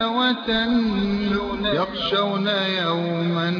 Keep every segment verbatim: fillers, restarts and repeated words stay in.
وتنلون يخشون يوما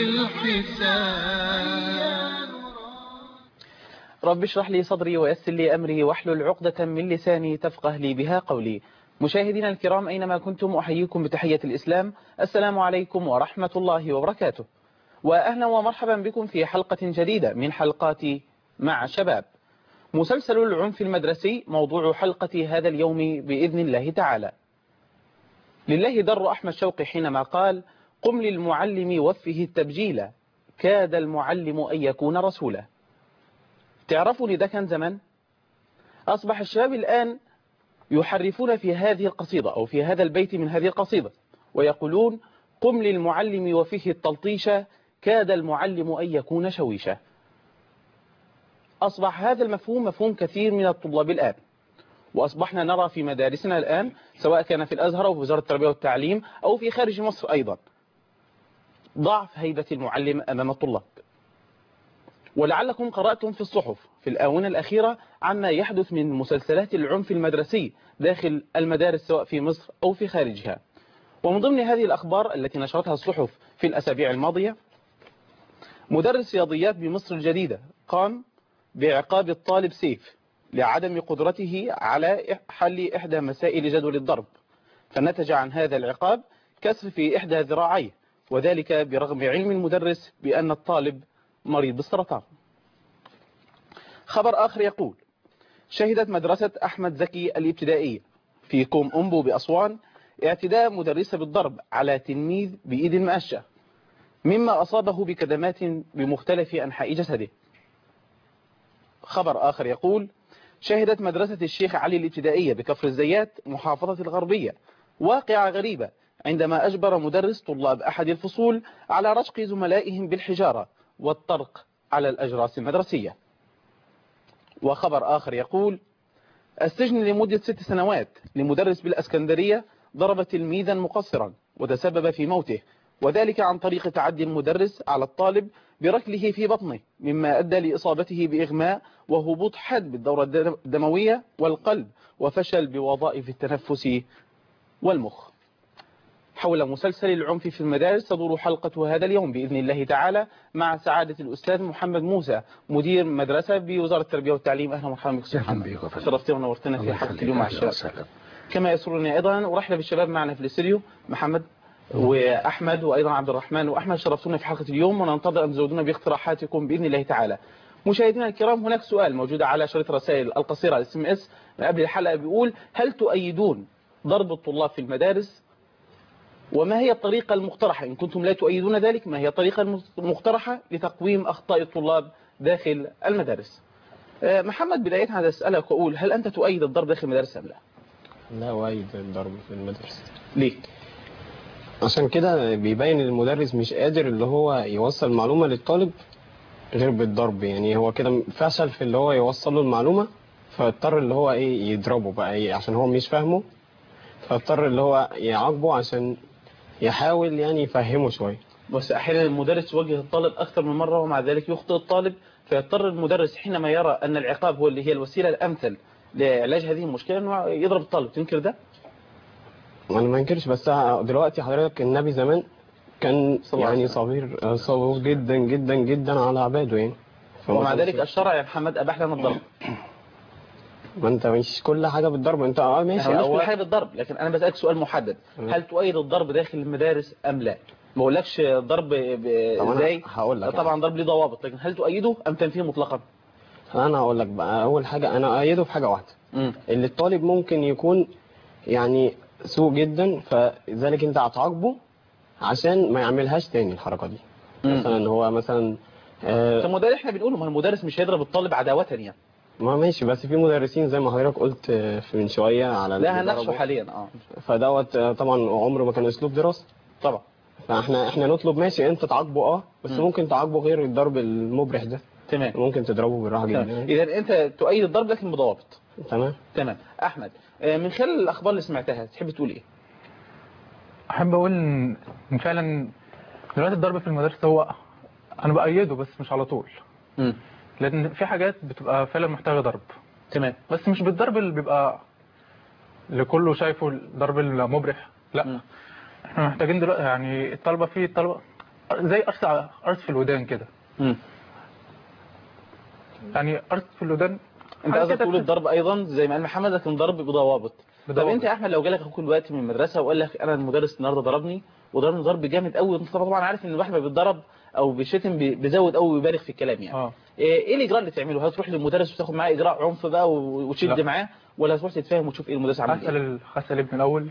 للحساب. رب اشرح لي صدري ويسر لي أمري واحلل عقدة من لساني تفقه لي بها قولي. مشاهدينا الكرام أينما كنتم أحييكم بتحية الإسلام، السلام عليكم ورحمة الله وبركاته، وأهلا ومرحبا بكم في حلقة جديدة من حلقات مع شباب. مسلسل العنف المدرسي موضوع حلقة هذا اليوم بإذن الله تعالى. لله در أحمد شوقي حينما قال: قم للمعلم وفه التبجيل، كاد المعلم أن يكون رسولا. تعرفوا لده كان زمان؟ أصبح الشباب الآن يحرفون في هذه القصيدة أو في هذا البيت من هذه القصيدة ويقولون: قم للمعلم وفيه التلطيشة، كاد المعلم أن يكون شويشا. أصبح هذا المفهوم مفهوم كثير من الطلاب الآن، وأصبحنا نرى في مدارسنا الآن سواء كان في الأزهر أو في وزارة التربية والتعليم أو في خارج مصر أيضا ضعف هيبة المعلم أمام الطلاب. ولعلكم قرأتم في الصحف في الآونة الأخيرة عما يحدث من مسلسلات العنف المدرسي داخل المدارس سواء في مصر أو في خارجها. ومن ضمن هذه الأخبار التي نشرتها الصحف في الأسابيع الماضية، مدرس رياضيات بمصر الجديدة قام بعقاب الطالب سيف لعدم قدرته على حل إحدى مسائل جدول الضرب، فنتج عن هذا العقاب كسر في إحدى ذراعيه، وذلك برغم علم المدرس بأن الطالب مريض بالسرطان. خبر آخر يقول: شهدت مدرسة أحمد زكي الابتدائية في كوم أمبو بأسوان اعتداء مدرسة بالضرب على تلميذ بإيد مأشة، مما أصابه بكدمات بمختلف أنحاء جسده. خبر آخر يقول: شهدت مدرسة الشيخ علي الابتدائية بكفر الزيات محافظة الغربية واقعة غريبة عندما أجبر مدرس طلاب أحد الفصول على رشق زملائهم بالحجارة والطرق على الأجراس المدرسية. وخبر آخر يقول: السجن لمدة ست سنوات لمدرس بالأسكندرية ضرب تلميذا مقصرا وتسبب في موته، وذلك عن طريق تعدي المدرس على الطالب بركله في بطنه، مما أدى لإصابته بإغماء وهبوط حاد بالدورة الدموية والقلب وفشل بوظائف التنفس والمخ. حول مسلسل العنف في المدارس تدور حلقة هذا اليوم بإذن الله تعالى مع سعادة الأستاذ محمد موسى مدير مدرسة بوزارة التربية والتعليم. أهلا ومرحبا بك أستاذ محمد، شرفتنا ونورتنا في حلقة اليوم مع الشباب. كما يسرني أيضا ورحلة بالشباب معنا في الاستديو محمد وأحمد وأيضا عبد الرحمن وأحمد، شرفتونا في حلقة اليوم وننتظر أن تزودونا باقتراحاتكم بإذن الله تعالى. مشاهدينا الكرام، هناك سؤال موجود على شريط رسائل القصيرة الاس ام اس قبل الحلقة بيقول: هل تؤيدون ضرب الطلاب في المدارس؟ وما هي الطريقة المقترحة إن كنتم لا تؤيدون ذلك؟ ما هي الطريقة المقترحة لتقويم أخطاء الطلاب داخل المدارس؟ محمد، بداية هذا أسألك وأقول: هل أنت تؤيد الضرب داخل المدارس أم لا؟ لا أؤيد الضرب في المدرسة. ليه؟ عشان كده بيبين المدرس مش قادر اللي هو يوصل معلومة للطالب غير بالضرب، يعني هو كده فشل في اللي هو يوصل له المعلومة، فاضطر اللي هو ايه يضربه بقى ايه عشان هو مش فاهمه، فاضطر اللي هو يعاقبه عشان يحاول يعني يفهمه شوية. بس أحيانا المدرس يوجه الطالب أكثر من مرة ومع ذلك يخطئ الطالب، فيضطر المدرس حينما يرى أن العقاب هو اللي هي الوسيلة الأمثل لعلاج هذه المشكلة أنه يضرب الطالب. تنكر ده؟ أنا ما انكرش، بس دلوقتي حضرتك النبي زمان كان يعني صبير صبور جدا جدا جدا على عباده يعني، ومع ذلك الشرع يا محمد أباح لنا الضرب. ما انت مش كل حاجة بالضرب، انت اه ماشي مش كل حاجة بالضرب، لكن أنا بسألك سؤال محدد: هل تؤيد الضرب داخل المدارس أم لا؟ ما بقولكش ضرب ازاي، هقول لك طبعا ضرب ليه ضوابط، لكن هل تؤيده أم تنفيه مطلقا؟ انا هقول لك بقى، اول حاجة انا اؤيده في حاجة واحدة، م. اللي الطالب ممكن يكون يعني سوء جدا، فذلك انت هتعاقبه عشان ما يعملهاش تاني الحركة دي. م. مثلا هو مثلا آه طب ما ده اللي احنا بنقوله، ما المدرس مش هيضرب الطالب عداوة يعني. ما ماشي، بس في مدرسين زي ما حضرتك قلت في من شوية على لا هنناقشه حاليا اه فدوت طبعا عمره ما كان اسلوب دراسة طبعا. فاحنا احنا نطلب ماشي انت تعاقبه اه بس م. ممكن تعاقبه غير الضرب المبرح ده. تمام. ممكن تضربه بالراحه جدا. اذا انت تؤيد الضرب لكن بضوابط. تمام تمام. احمد، من خلال الاخبار اللي سمعتها تحب تقول ايه؟ احب اقول ان فعلا دلوقتي الضرب في المدرسه هو انا بايده بس مش على طول. امم لان في حاجات بتبقى فعلا محتاجه ضرب. تمام. بس مش بالضرب اللي بيبقى اللي كله شايفه الضرب المبرح، لا مم. احنا محتاجين دلوقتي يعني الطلبه في الطلبه زي قرص قرص في الودان كده، مم. يعني قرص في الودان. انت حاجة قصدك كده تقول الضرب ايضا زي ما قال محمد لكن ضرب بضوابط. طب بضوابط. انت يا احمد لو جالك اخوك دلوقتي من المدرسه وقال لك انا المدرس النهارده ضربني وضربني ضرب جامد قوي، انت طبعا عارف ان الواحد ما بيتضرب او بيشتم بي- بيزود قوي ويبالغ في الكلام يعني. اه ايه إيه الاجراء اللي تعمله؟ هتروح للمدرس وتاخد معاه اجراء عنف بقى و- وتشد لا. معاه، ولا هتروح تتفاهم وتشوف ايه المدرس عمل هسال ايه؟ ال- هسال ابني الاول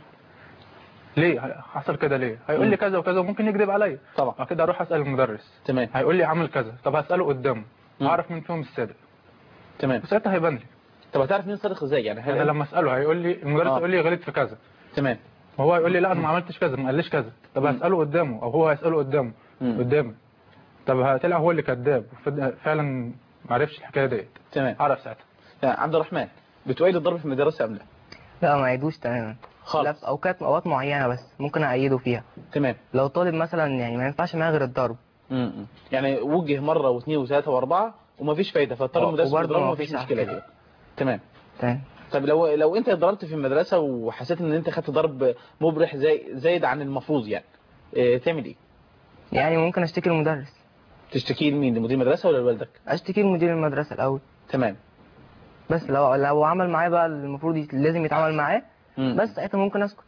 ليه حصل كده، ليه هيقول مم. لي كذا وكذا وممكن يكذب عليا. طبعا. بعد كده اروح اسال المدرس تمام. هيقول لي عمل كذا، طب هساله قدامه مم. هعرف مين فيهم الصادق تمام. وساعتها هيبان لي. طب هتعرف مين صادق ازاي يعني؟ انا هل... لما اساله هيقول لي المدرس آه. هيقول لي غلط في كذا، تمام. وهو يقول لي لا انا ما عملتش كذا ما قاليش كذا، طب مم. هساله قدامه او هو هيساله قدامه مم. قدامي، طب هطلع هو اللي كذاب فعلا ما عرفش الحكايه ديت، تمام. اعرف ساعتها. تمام. عبد الرحمن، بتؤيد الضرب في المدرسه ام لا؟ لا ما يعيدوش تماما خالص. لا في اوقات اوقات معينه بس ممكن اعيده فيها. تمام. لو طالب مثلا يعني ما ينفعش معاه غير الضرب. امم يعني وجه مره واثنين وثلاثه واربعه ومفيش فايده فاضطر آه، المدرس وبرضه يضربه مفيش ومفيش مشكله عكس. دي. تمام. تمام. طب لو لو انت ضربت في المدرسه وحسيت ان انت خدت ضرب مبرح زي زايد عن المفروض يعني، اه تعمل ايه؟ يعني ممكن اشتكي للمدرس. تشتكي لمين؟ لمدير المدرسه ولا لوالدك؟ اشتكي لمدير المدرسه الاول، تمام. بس لو لو عمل معاه بقى المفروض يت- لازم يتعامل معاه، مم. بس ساعتها ممكن اسكت.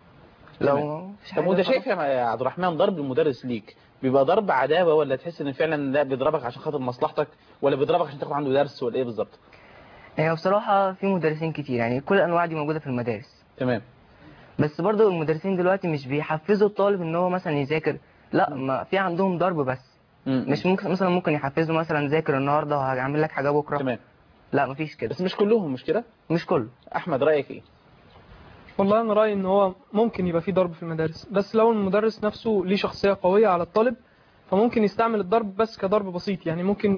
لو تمام. مفيش طب حاجة وانت خلاص. شايف يا عبد الرحمن ضرب المدرس ليك بيبقى ضرب عداوه ولا تحس ان فعلا لا بيضربك عشان خاطر مصلحتك ولا بيضربك عشان تاخد عنده درس ولا ايه بالظبط؟ يعني بصراحه في مدرسين كتير، يعني كل الانواع دي موجوده في المدارس، تمام. بس برضو المدرسين دلوقتي مش بيحفزوا الطالب ان هو مثلا يذاكر، لا ما في عندهم ضرب بس. مم. مش ممكن مثلا ممكن يحفزوا مثلا ذاكر النهارده وهعمل لك حاجه بكره. تمام. لا مفيش كده. بس مش كلهم مش كده؟ مش كله. احمد رايك ايه؟ والله انا رايي ان هو ممكن يبقى فيه ضرب في المدارس، بس لو المدرس نفسه ليه شخصيه قويه على الطالب فممكن يستعمل الضرب بس كضرب بسيط، يعني ممكن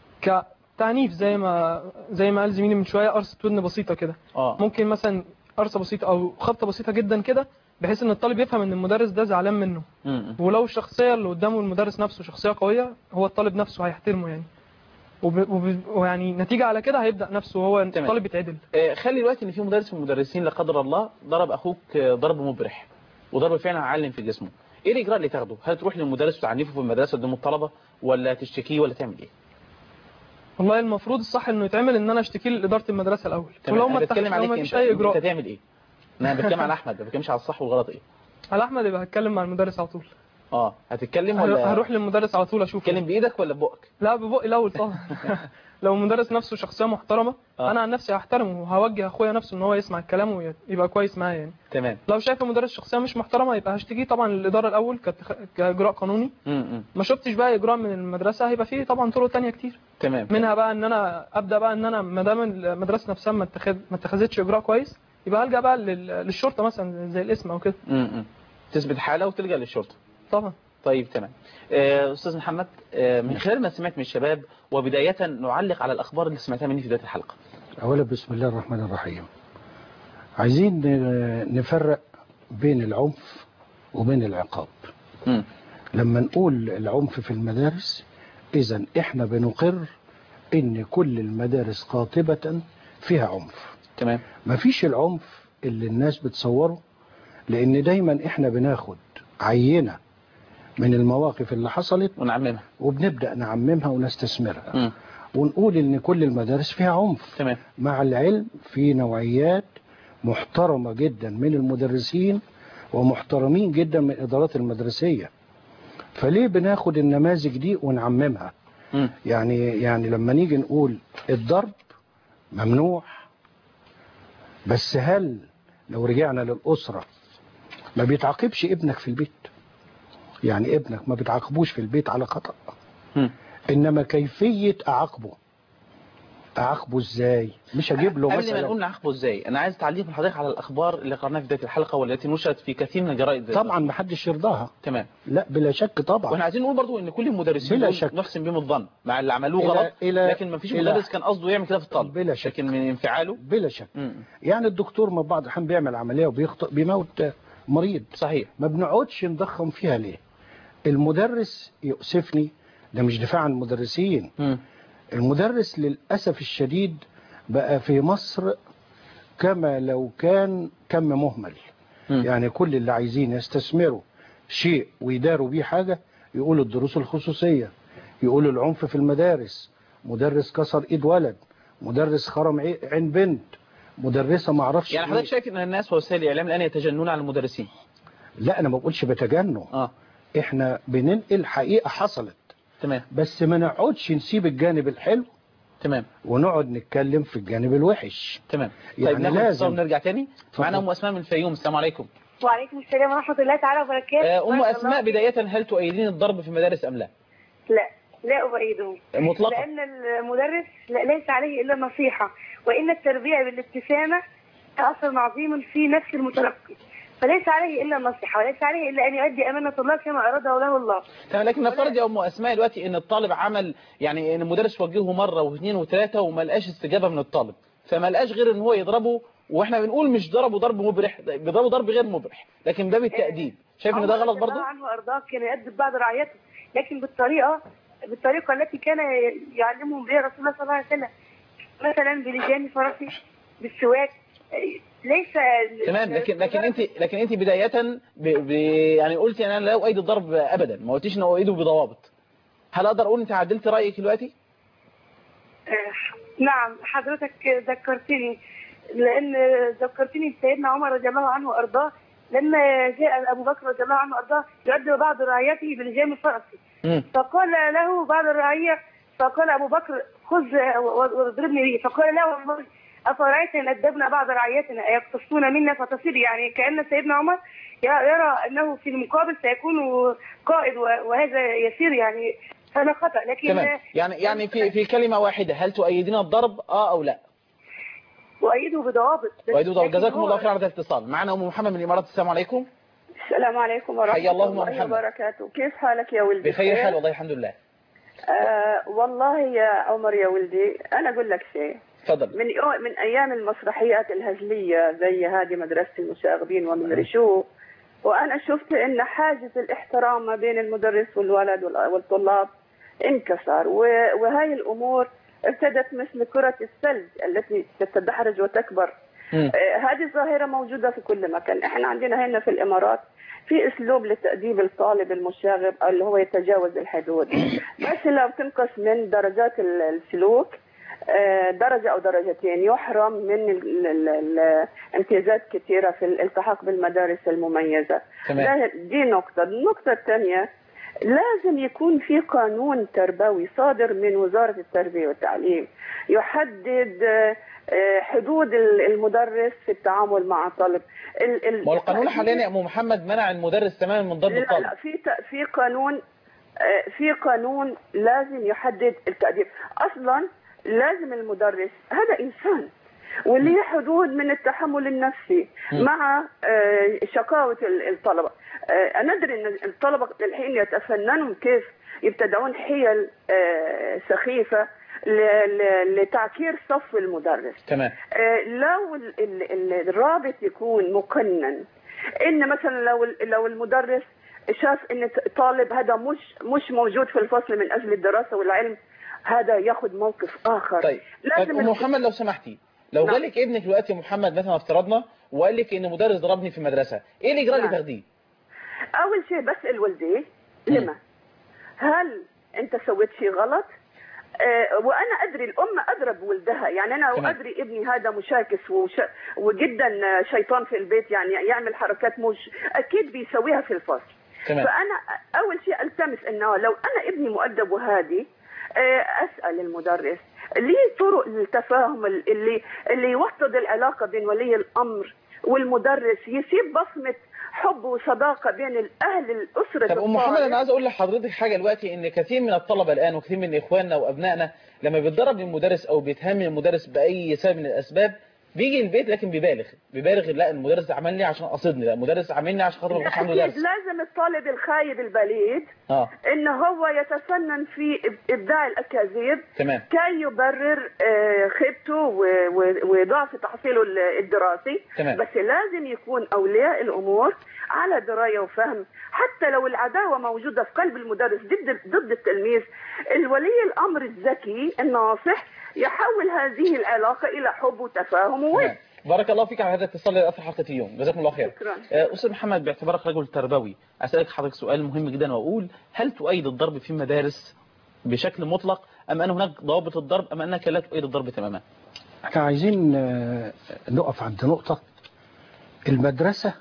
كتعنيف زي ما زي ما قال زميلي من شويه، قرصه ودن بسيطه كده. اه ممكن مثلا قرصه بسيطه او خبطه بسيطه جدا كده، بحيث ان الطالب يفهم ان المدرس ده زعلان منه. مم. ولو الشخصيه اللي قدامه المدرس نفسه شخصيه قويه، هو الطالب نفسه هيحترمه يعني، وب- وب- ويعني نتيجه على كده هيبدا نفسه هو تمام. الطالب يتعدل. آه، خلي دلوقتي ان في مدرس من المدرسين لا قدر الله ضرب اخوك آه، ضرب مبرح وضرب فعلا علم في جسمه، ايه الاجراء اللي تاخده؟ هل تروح للمدرس وتعنفه في المدرسه قدام الطلبه ولا تشتكيه ولا تعمل ايه؟ والله المفروض الصح انه يتعمل ان انا اشتكي لاداره المدرسه الاول، تمام. ولو انا ما بتكلم اتخذ- لو عليك ما انت، فيش اي انت اجراء تعمل ايه؟ انا بتكلم على احمد ما بتكلمش على الصح والغلط ايه. على احمد يبقى هتكلم مع المدرس على طول. اه هتتكلم ولا هروح للمدرس على طول اشوف. تتكلم بايدك ولا ببقك؟ لا ببقي الاول طبعا. لو المدرس نفسه شخصيه محترمه آه. انا عن نفسي هحترمه وهوجه اخويا نفسه ان هو يسمع الكلام ويبقى كويس معايا يعني. تمام. لو شايف المدرس شخصيه مش محترمه يبقى هشتكيه طبعا للاداره الاول كتخ... كاجراء قانوني. امم ما شفتش بقى اجراء من المدرسه هيبقى فيه طبعا طرق تانية كتير، تمام. منها بقى ان انا ابدا بقى ان انا ما دام المدرسه نفسها ما اتخذ ما اتخذتش اجراء كويس يبقى الجا بقى لل... للشرطه مثلا زي الاسم او كده. امم تثبت حاله وتلجا للشرطه. طبعا. طيب تمام. آه، استاذ محمد، آه، من خلال ما سمعت من الشباب وبدايه نعلق على الاخبار اللي سمعتها مني في بدايه الحلقه. أولا بسم الله الرحمن الرحيم. عايزين نفرق بين العنف وبين العقاب. امم لما نقول العنف في المدارس إذن إحنا بنقر إن كل المدارس قاطبة فيها عنف. تمام. مفيش العنف اللي الناس بتصوره، لأن دايما إحنا بناخد عينة من المواقف اللي حصلت ونعممها وبنبدأ نعممها ونستثمرها امم ونقول إن كل المدارس فيها عنف. تمام. مع العلم في نوعيات محترمة جدا من المدرسين ومحترمين جدا من الإدارات المدرسية، فليه بناخد النماذج دي ونعممها؟ امم يعني يعني لما نيجي نقول الضرب ممنوع، بس هل لو رجعنا للأسرة ما بيتعاقبش ابنك في البيت؟ يعني ابنك ما بتعاقبوش في البيت على خطأ، امم إنما كيفية أعاقبه أعاقبه إزاي؟ مش هجيب له قبل ما مثلا. نقول نعاقبه ازاي، انا عايز تعليق من حضرتك على الاخبار اللي قرأناها في بدايه الحلقه والتي نشرت في كثير من الجرائد زي طبعا ما حدش يرضاها. تمام. لا بلا شك طبعا. واحنا عايزين نقول برضو ان كل المدرسين بلا دول شك. نحسن بهم الظن مع اللي عملوه إلى- غلط، إلى- لكن ما فيش إلى- مدرس كان قصده يعمل كده في الطالب. بلا شك. لكن من انفعاله. بلا شك. امم يعني الدكتور ما بعض الأحيان بيعمل عملية وبيخطئ بيموت مريض، صحيح. ما بنقعدش نضخم فيها ليه؟ المدرس يؤسفني، ده مش دفاع عن المدرسين. امم المدرس للأسف الشديد بقى في مصر كما لو كان كم مهمل. م. يعني كل اللي عايزين يستثمروا شيء ويداروا بيه حاجة يقولوا الدروس الخصوصية، يقولوا العنف في المدارس، مدرس كسر ايد ولد، مدرس خرم عين بنت، مدرسة ما اعرفش يعني حضرتك شايف ان الناس ووسائل الاعلام الان يتجنون على المدرسين؟ لا انا ما بقولش بتجنن، اه احنا بننقل حقيقة حصلت، تمام، بس ما نقعدش نسيب الجانب الحلو تمام، ونقعد نتكلم في الجانب الوحش. تمام. يعني طيب ناخد لازم اتصال نرجع تاني. اتفضل. معانا ام اسماء من الفيوم. السلام عليكم. وعليكم السلام ورحمة الله تعالى وبركاته. آه، ام بارك اسماء، الله بداية هل تؤيدين الضرب في المدارس ام لا؟ لا لا أؤيده مطلقا. لأن المدرس لا- ليس عليه إلا النصيحة، وإن التربية بالابتسامة أثر عظيم في نفس المتلقي، فليس عليه إلا النصيحة وليس عليه إلا أن يؤدي أمانة الله كما أراده له الله. تمام، لكن نفترض يا ام اسماء دلوقتي ان الطالب عمل، يعني ان المدرس وجهه مره واثنين وثلاثه وما لقاش استجابه من الطالب، فما لقاش غير ان هو يضربه، واحنا بنقول مش ضربه ضرب مبرح، بيضربه ضرب غير مبرح، لكن باب التأديب. شايف ان ده غلط برضه؟ الله عنه وأرضاه كان يؤدب بعض رعيته، لكن بالطريقة بالطريقة التي كان يعلمهم بها رسول الله صلى الله عليه وسلم، مثلا بلجان فرسه، بالسواك، ليس تمام. لكن لكن انت لكن انت بدايه ب... ب... يعني قلتي انا لا اؤيد الضرب ابدا، ما قلتيش ان اؤيده بضوابط. هل اقدر اقول انت عدلت رايك دلوقتي؟ آه، نعم حضرتك ذكرتني، لان ذكرتني بسيدنا عمر رضي الله عنه وارضاه لما جاء ابو بكر رضي الله عنه وارضاه يؤدب بعض رعيته بلجام فرسه، فقال له بعض الرعيه، فقال ابو بكر خذ واضربني به، فقال له والله أفرأيت إن أدبنا بعض رعيتنا أيقتصون منا فتصير، يعني كأن سيدنا عمر يرى أنه في المقابل سيكون قائد وهذا يصير يعني هذا خطأ. لكن تمام. يعني يعني في في كلمة واحدة، هل تؤيدين الضرب اه أو لا؟ أؤيده بضوابط. أؤيده بضوابط. جزاكم الله خير على هذا الاتصال. معنا أم محمد من الإمارات. السلام عليكم. السلام عليكم ورحمة حيا الله الله وبركاته. كيف حالك يا ولدي؟ بخير حال والله الحمد لله. آه والله يا عمر يا ولدي أنا أقول لك شيء. تفضل. من من أيام المسرحيات الهزلية زي هذه مدرسة المشاغبين ومن رشوه، وأنا شفت إن حاجز الاحترام ما بين المدرس والولد والطلاب انكسر، وهاي الأمور ابتدت مثل كرة الثلج التي تتدحرج وتكبر. آه هذه الظاهرة موجودة في كل مكان. احنا عندنا هنا في الإمارات في اسلوب لتأديب الطالب المشاغب اللي هو يتجاوز الحدود، بس لو تنقص من درجات السلوك درجة أو درجتين يحرم من الامتيازات كثيرة في الالتحاق بالمدارس المميزة. تمام. دي نقطة. النقطة الثانية لازم يكون في قانون تربوي صادر من وزارة التربية والتعليم يحدد حدود المدرس في التعامل مع الطالب. والقانون حاليا يا أم محمد منع المدرس تماما من ضرب الطالب. لا لا في في قانون في قانون لازم يحدد التأديب. أصلا لازم المدرس هذا إنسان وليه حدود من التحمل النفسي م. مع شقاوة الطلبة. أنا أدري أن الطلبة الحين يتفننون كيف يبتدعون حيل سخيفة لتعكير صف المدرس. تمام. لو الرابط يكون مقنن، إن مثلا لو لو المدرس شاف إن طالب هذا مش مش موجود في الفصل من أجل الدراسة والعلم، هذا ياخذ موقف آخر. طيب لازم أم محمد لو سمحتي، لو نعم. جالك ابنك دلوقتي يا محمد مثلا افترضنا وقال لك إن مدرس ضربني في المدرسة، إيه الإجراء اللي نعم. تاخديه؟ أول شيء بسأل والديه لما؟ هل أنت سويت شيء غلط؟ أه وأنا أدري الأم أدرى بولدها، يعني أنا تمام. أدري ابني هذا مشاكس وش... وجدا شيطان في البيت، يعني يعمل حركات مش أكيد بيسويها في الفصل. تمام. فأنا أول شيء ألتمس إنه لو أنا ابني مؤدب وهادي أسأل المدرس ليه طرق للتفاهم اللي اللي يوطد العلاقة بين ولي الأمر والمدرس، يسيب بصمة حب وصداقة بين الأهل الأسرة. طب أم محمد أنا عايز أقول لحضرتك حاجة دلوقتي، إن كثير من الطلبة الآن وكثير من إخواننا وأبنائنا لما بيتضرب من المدرس أو بيتهم من المدرس بأي سبب من الأسباب بيجي البيت لكن بيبالغ بيبالغ لا المدرس عمل لي عشان قصدني، لا المدرس عملني عشان خاطر ما كانش عنده درس. لازم الطالب الخايب البليد اه ان هو يتفنن في ابداع الاكاذيب تمام. كي يبرر خيبته وضعف تحصيله الدراسي. تمام. بس لازم يكون اولياء الامور على درايه وفهم، حتى لو العداوه موجوده في قلب المدرس ضد ضد التلميذ، الولي الامر الذكي الناصح يحول هذه العلاقة إلى حب وتفاهم وود. بارك الله فيك على هذا الاتصال الاثر حلقه اليوم، جزاكم الله خير. شكرا. استاذ محمد، باعتبارك رجل تربوي اسالك حضرتك سؤال مهم جدا واقول هل تؤيد الضرب في المدارس بشكل مطلق ام ان هناك ضوابط الضرب ام انك لا تؤيد الضرب تماما؟ احنا عايزين نقف عند نقطة. المدرسة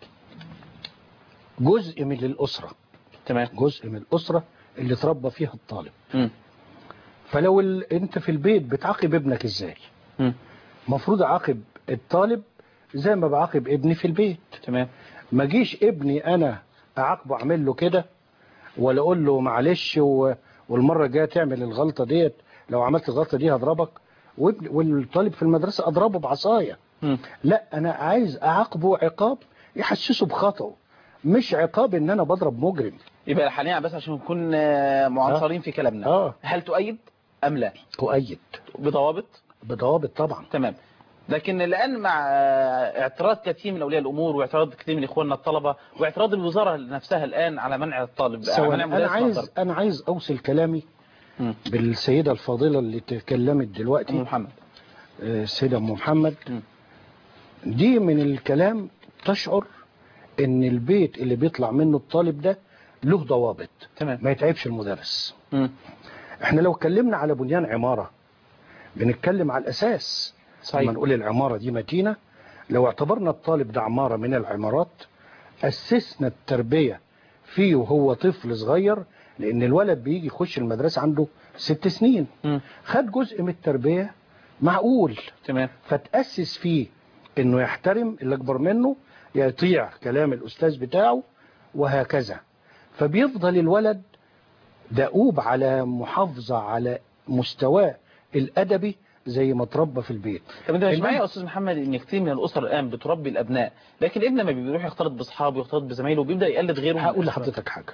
جزء من الأسرة، تمام، جزء من الأسرة اللي تربى فيها الطالب. م. فلو ال... انت في البيت بتعاقب ابنك ازاي؟ المفروض اعاقب الطالب زي ما بعاقب ابني في البيت. تمام. ما جيش ابني انا اعاقبه اعمل له كده ولا اقول له معلش و... والمره الجايه تعمل الغلطه ديت، لو عملت الغلطه دي هضربك، وابن... والطالب في المدرسه اضربه بعصايه. لا، انا عايز اعاقبه عقاب يحسسه بخطأه، مش عقاب ان انا بضرب مجرم. يبقى حاليا بس عشان نكون معنصرين آه. في كلامنا آه. هل تؤيد ام لا؟ أؤيد بضوابط؟ بضوابط طبعا. تمام. لكن الآن مع اعتراض كثير من أولياء الأمور واعتراض كثير من إخواننا الطلبة واعتراض الوزارة نفسها الآن على منع الطالب، منع أنا عايز أنا عايز أوصل كلامي م. بالسيدة الفاضلة اللي تكلمت دلوقتي، أم محمد، السيدة أم محمد. م. دي من الكلام تشعر إن البيت اللي بيطلع منه الطالب ده له ضوابط، تمام، ما يتعبش المدرس. م. احنا لو اتكلمنا على بنيان عمارة بنتكلم على الأساس. صحيح. لما نقول العمارة دي متينة، لو اعتبرنا الطالب ده عمارة من العمارات، أسسنا التربية فيه وهو طفل صغير، لأن الولد بيجي يخش المدرسة عنده ست سنين، م. خد جزء من التربية معقول، تمام، فتأسس فيه إنه يحترم اللي أكبر منه، يطيع كلام الأستاذ بتاعه، وهكذا. فبيفضل الولد دؤوب على محافظة على مستواه الأدبي زي ما تربى في البيت. طب انت مش معايا يا استاذ محمد ان كتير من الاسر الان بتربي الابناء، لكن ابنه ما بيروح يختلط باصحابه ويختلط بزمايله وبيبدا يقلد غيره؟ هقول لحضرتك حاجه.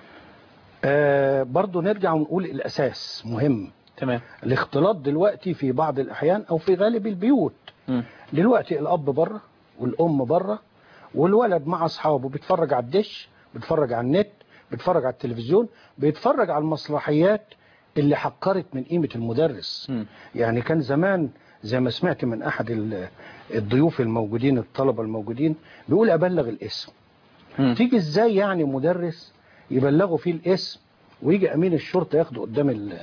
آه برضو نرجع ونقول الاساس مهم. تمام. الاختلاط دلوقتي في بعض الاحيان او في غالب البيوت، م. دلوقتي الاب بره والام بره والولد مع اصحابه بيتفرج على الدش، بيتفرج على النت، بيتفرج على التلفزيون، بيتفرج على المسرحيات اللي حقرت من قيمة المدرس. م. يعني كان زمان زي ما سمعت من أحد الضيوف الموجودين الطلبة الموجودين بيقول أبلغ الاسم. م. تيجي إزاي يعني مدرس يبلغوا فيه الاسم ويجي أمين الشرطة ياخده قدام ال...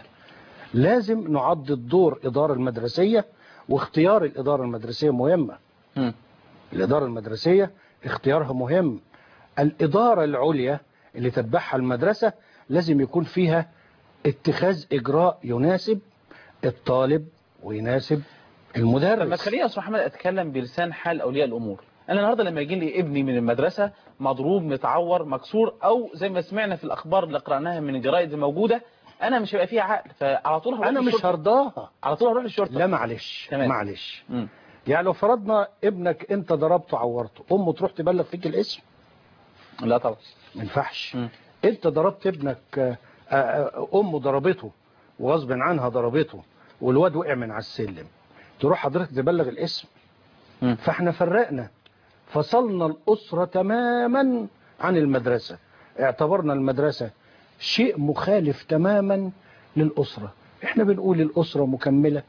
لازم نعضد دور إدارة المدرسية، واختيار الإدارة المدرسية مهمة. م. الإدارة المدرسية اختيارها مهم. الإدارة العليا اللي تتبعها المدرسة لازم يكون فيها اتخاذ إجراء يناسب الطالب ويناسب المدرس. طب ما تخليني يا استاذ محمد اتكلم بلسان حال اولياء الامور. انا النهارده لما يجي لي ابني من المدرسه مضروب متعور مكسور، او زي ما سمعنا في الاخبار اللي قراناها من الجرائد الموجوده، انا مش هيبقى فيها عقل، فعلى طول هروح انا مش هرضاها، على طول هروح للشرطه. لا معلش تمام. معلش م. يعني لو فرضنا ابنك انت ضربته عورته، امه تروح تبلغ فيك الاسم؟ لا طبعا ما ينفعش. انت ضربت ابنك، امه ضربته وغصب عنها ضربته والواد وقع من على السلم، تروح حضرتك تبلغ الاسم؟ م. فاحنا فرقنا، فصلنا الأسرة تماما عن المدرسة، اعتبرنا المدرسة شيء مخالف تماما للأسرة. احنا بنقول الأسرة مكملة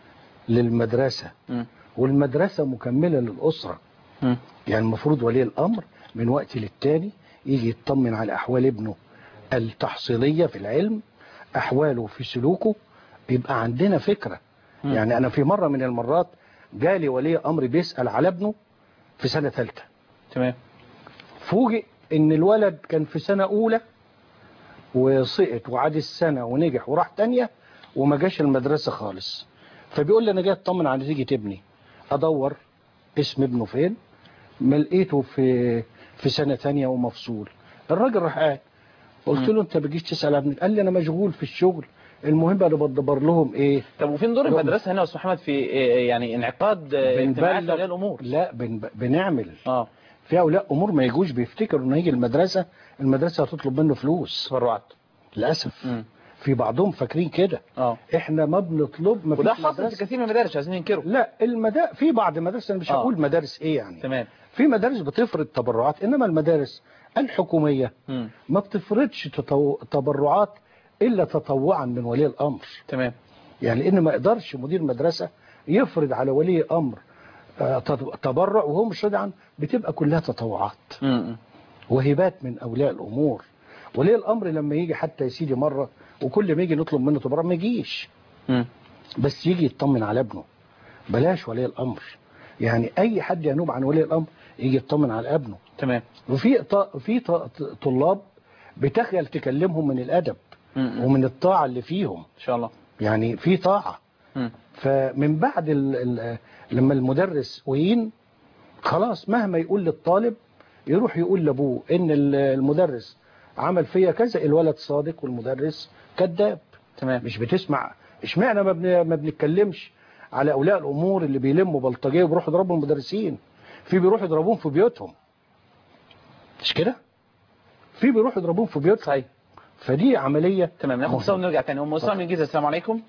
للمدرسة، م. والمدرسة مكملة للأسرة. م. يعني المفروض ولي الأمر من وقت للتاني يجي يطمن على أحوال ابنه التحصيلية في العلم، أحواله في سلوكه، يبقى عندنا فكرة. م. يعني أنا في مرة من المرات جالي ولي أمر بيسأل على ابنه في سنة ثالثة. تمام. فوجئ إن الولد كان في سنة أولى وسقط وعاد السنة ونجح وراح تانية وما جاش المدرسة خالص. فبيقول لي أنا جاي أطمن على نتيجة ابني، أدور اسم ابنه فين، ما لقيته في في سنة ثانية ومفصول. الراجل راح قاعد، قلت له أنت بتجيش تسأل ابنك؟ قال لي أنا مشغول في الشغل، المهم انا بدبر لهم ايه. طب وفين دور المدرسه هنا يا استاذ محمد في يعني انعقاد اجتماعات اولياء الامور؟ لا بن بنعمل اه في اولياء امور ما يجوش بيفتكروا انه يجي المدرسه المدرسه هتطلب منه فلوس تبرعات للاسف. م. في بعضهم فاكرين كده. اه احنا ما بنطلب، ما وده حصل في كثير من المدارس، عايزين ننكره. لا المدا في بعض المدارس، انا مش هقول آه. مدارس ايه يعني. تمام. في مدارس بتفرض تبرعات، انما المدارس الحكوميه م. ما بتفرضش تطو... تبرعات إلا تطوعا من ولي الأمر. تمام. يعني إن ما يقدرش مدير مدرسة يفرض على ولي أمر آه، تبرع وهو مش راضي عنه، بتبقى كلها تطوعات م- وهبات من اولياء الامور. وليه الامر لما يجي حتى يا سيدي مره وكل ما يجي نطلب منه تبرع ما يجيش، م. بس يجي يطمن على ابنه. بلاش ولي الامر، يعني اي حد ينوب عن ولي الامر يجي يطمن على ابنه. تمام. وفي ط- في ط- طلاب بتخيل تكلمهم من الادب م- ومن الطاعه اللي فيهم، ان شاء الله. يعني في طاعه. م. فمن بعد ال ال لما المدرس وين خلاص مهما يقول للطالب يروح يقول لابوه ان ال- المدرس عمل فيا كذا، الولد صادق والمدرس كذاب. تمام. مش بتسمع اشمعنى ما بن- ما بنتكلمش على اولياء الامور اللي بيلموا بلطجيه وبيروحوا يضربوا المدرسين، في بيروحوا يضربوهم في بيوتهم، مش كده؟ في بيروحوا يضربوهم في بيوتهم. صحيح. فدي عمليه. تمام. ناخد اتصال ونرجع تاني. ام اسراء من الجيزه، السلام عليكم.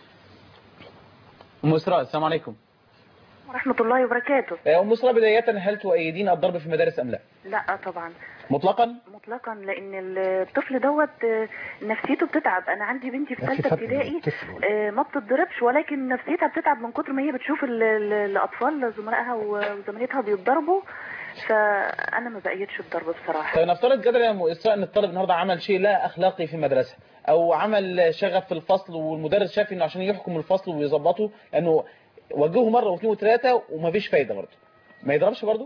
ام اسراء السلام عليكم. ورحمة الله وبركاته. ام اسراء، بدايه هل تؤيدين الضرب في المدارس ام لا؟ لا طبعا مطلقا؟ مطلقا، لان الطفل دوت آه، نفسيته بتتعب. انا عندي بنتي في يا أخي ثالثه فرق بين ابتدائي الطفل وال- آه، ما بتتضربش، ولكن نفسيتها بتتعب من كتر ما هي بتشوف ال- ال- الاطفال زملائها وزميلتها بيتضربوا. فانا ما بأيدش الضرب بصراحه. طيب نفترض جدلا يا ام اسراء ان الطالب النهارده عمل شيء لا اخلاقي في المدرسه، او عمل شغب في الفصل والمدرس شاف انه عشان يحكم الفصل ويظبطه لانه وجهه مره واثنين وثلاثه ومفيش فايده، برضه ما يضربش برضه؟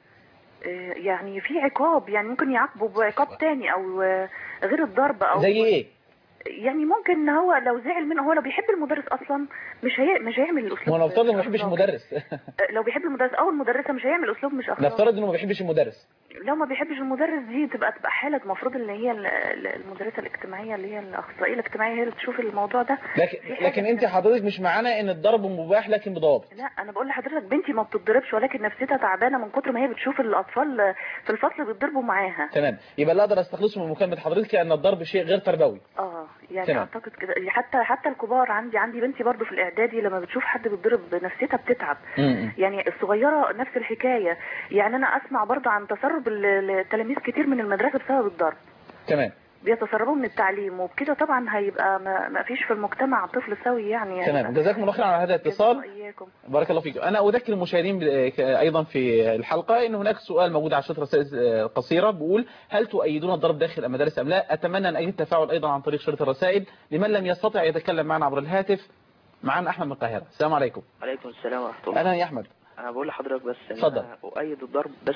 آه، يعني في عقاب، يعني ممكن يعاقبه بعقاب تاني او آه، غير الضرب او زي ايه؟ يعني ممكن ان هو لو زعل منه، هو لو بيحب المدرس اصلا مش هي مش هيعمل الاسلوب. ما هو نفترض انه ما بيحبش المدرس. لو بيحب المدرس او المدرسه مش هيعمل اسلوب مش اخلاقي. نفترض انه ما بيحبش المدرس. لو ما بيحبش المدرس دي تبقى تبقى حاله، المفروض ان هي ال- ال- المدرسه الاجتماعيه اللي هي الاخصائيه الاجتماعيه هي اللي تشوف الموضوع ده. لكن في حاجة لكن انت حضرتك مش معانا ان الضرب مباح لكن بضوابط. لا انا بقول لحضرتك بنتي ما بتتضربش، ولكن نفسيتها تعبانه من كتر ما هي بتشوف الاطفال في الفصل بيتضربوا معاها. تمام. يبقى اللي اقدر استخلصه من مكالمه حضرتك ان الضرب شيء غير تربوي. اه يعني تمام. اعتقد كده. حتى حتى الكبار، عندي عندي بنتي برضو في الاعدادي لما بتشوف حد بيتضرب نفسيتها بتتعب. م-م. يعني الصغيره نفس الحكايه. يعني انا اسمع برضو عن تسرب ال- التلاميذ كتير من المدرسه بسبب الضرب. تمام. بيتسربوا من التعليم، وبكده طبعا هيبقى ما, ما فيش في المجتمع طفل سوي يعني. تمام. جزاكم الله خيرا على هذا الاتصال. إياكم. بارك الله فيكم. انا اذكر المشاهدين ب- ايضا في الحلقه ان هناك سؤال موجود على شريط رسائل قصيره بيقول هل تؤيدون الضرب داخل المدارس ام لا؟ اتمنى ان اجد التفاعل ايضا عن طريق شريط الرسائل. لمن لم يستطع يتكلم معنا عبر الهاتف، معنا احمد من القاهره. السلام عليكم. عليكم السلام ورحمة الله. اهلا يا احمد. أنا بقول لحضرتك بس إن اتفضل. أنا أؤيد الضرب بس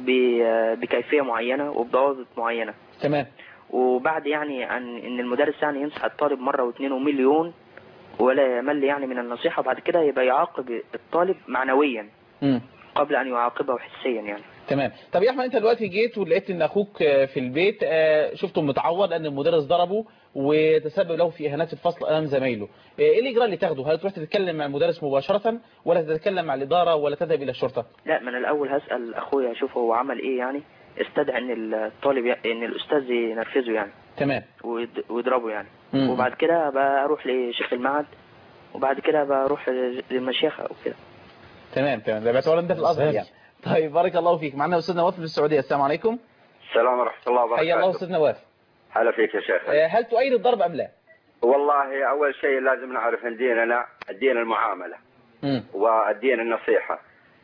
ب- بكيفية معينة وبضوابط معينة. تمام. وبعد يعني أن إن المدرس يعني ينصح الطالب مرة واثنين ومليون ولا يمل يعني من النصيحة، بعد كده يبقى يعاقب الطالب معنويا امم قبل أن يعاقبه حسيا يعني. تمام. طب يا احمد، انت دلوقتي جيت ولقيت ان اخوك في البيت آه، شفته متعور لان المدرس ضربه وتسبب له في اهانات الفصل امام زمايله، آه، ايه الاجراء اللي تاخده؟ هل تروح تتكلم مع المدرس مباشره ولا تتكلم مع الاداره ولا تذهب الى الشرطه؟ لا، من الأول هسأل أخويا أشوف هو عمل إيه يعني، استدعي إن الطالب ي- إن الأستاذ ينرفزه يعني تمام. ويد- ويضربه يعني. مم. وبعد كده بروح لشيخ المعهد، وبعد كده بروح للمشيخة أو كده. تمام تمام. ده باعتبار انت في الازهر يعني. طيب بارك الله فيك. معنا استاذ نواف من السعوديه. السلام عليكم. السلام ورحمة الله وبركاته. حيا الله استاذ نواف. هلا فيك يا شيخ. آه، هل تؤيد الضرب ام لا؟ والله أول شيء لازم نعرف أن ديننا الدين المعاملة مم. والدين النصيحة.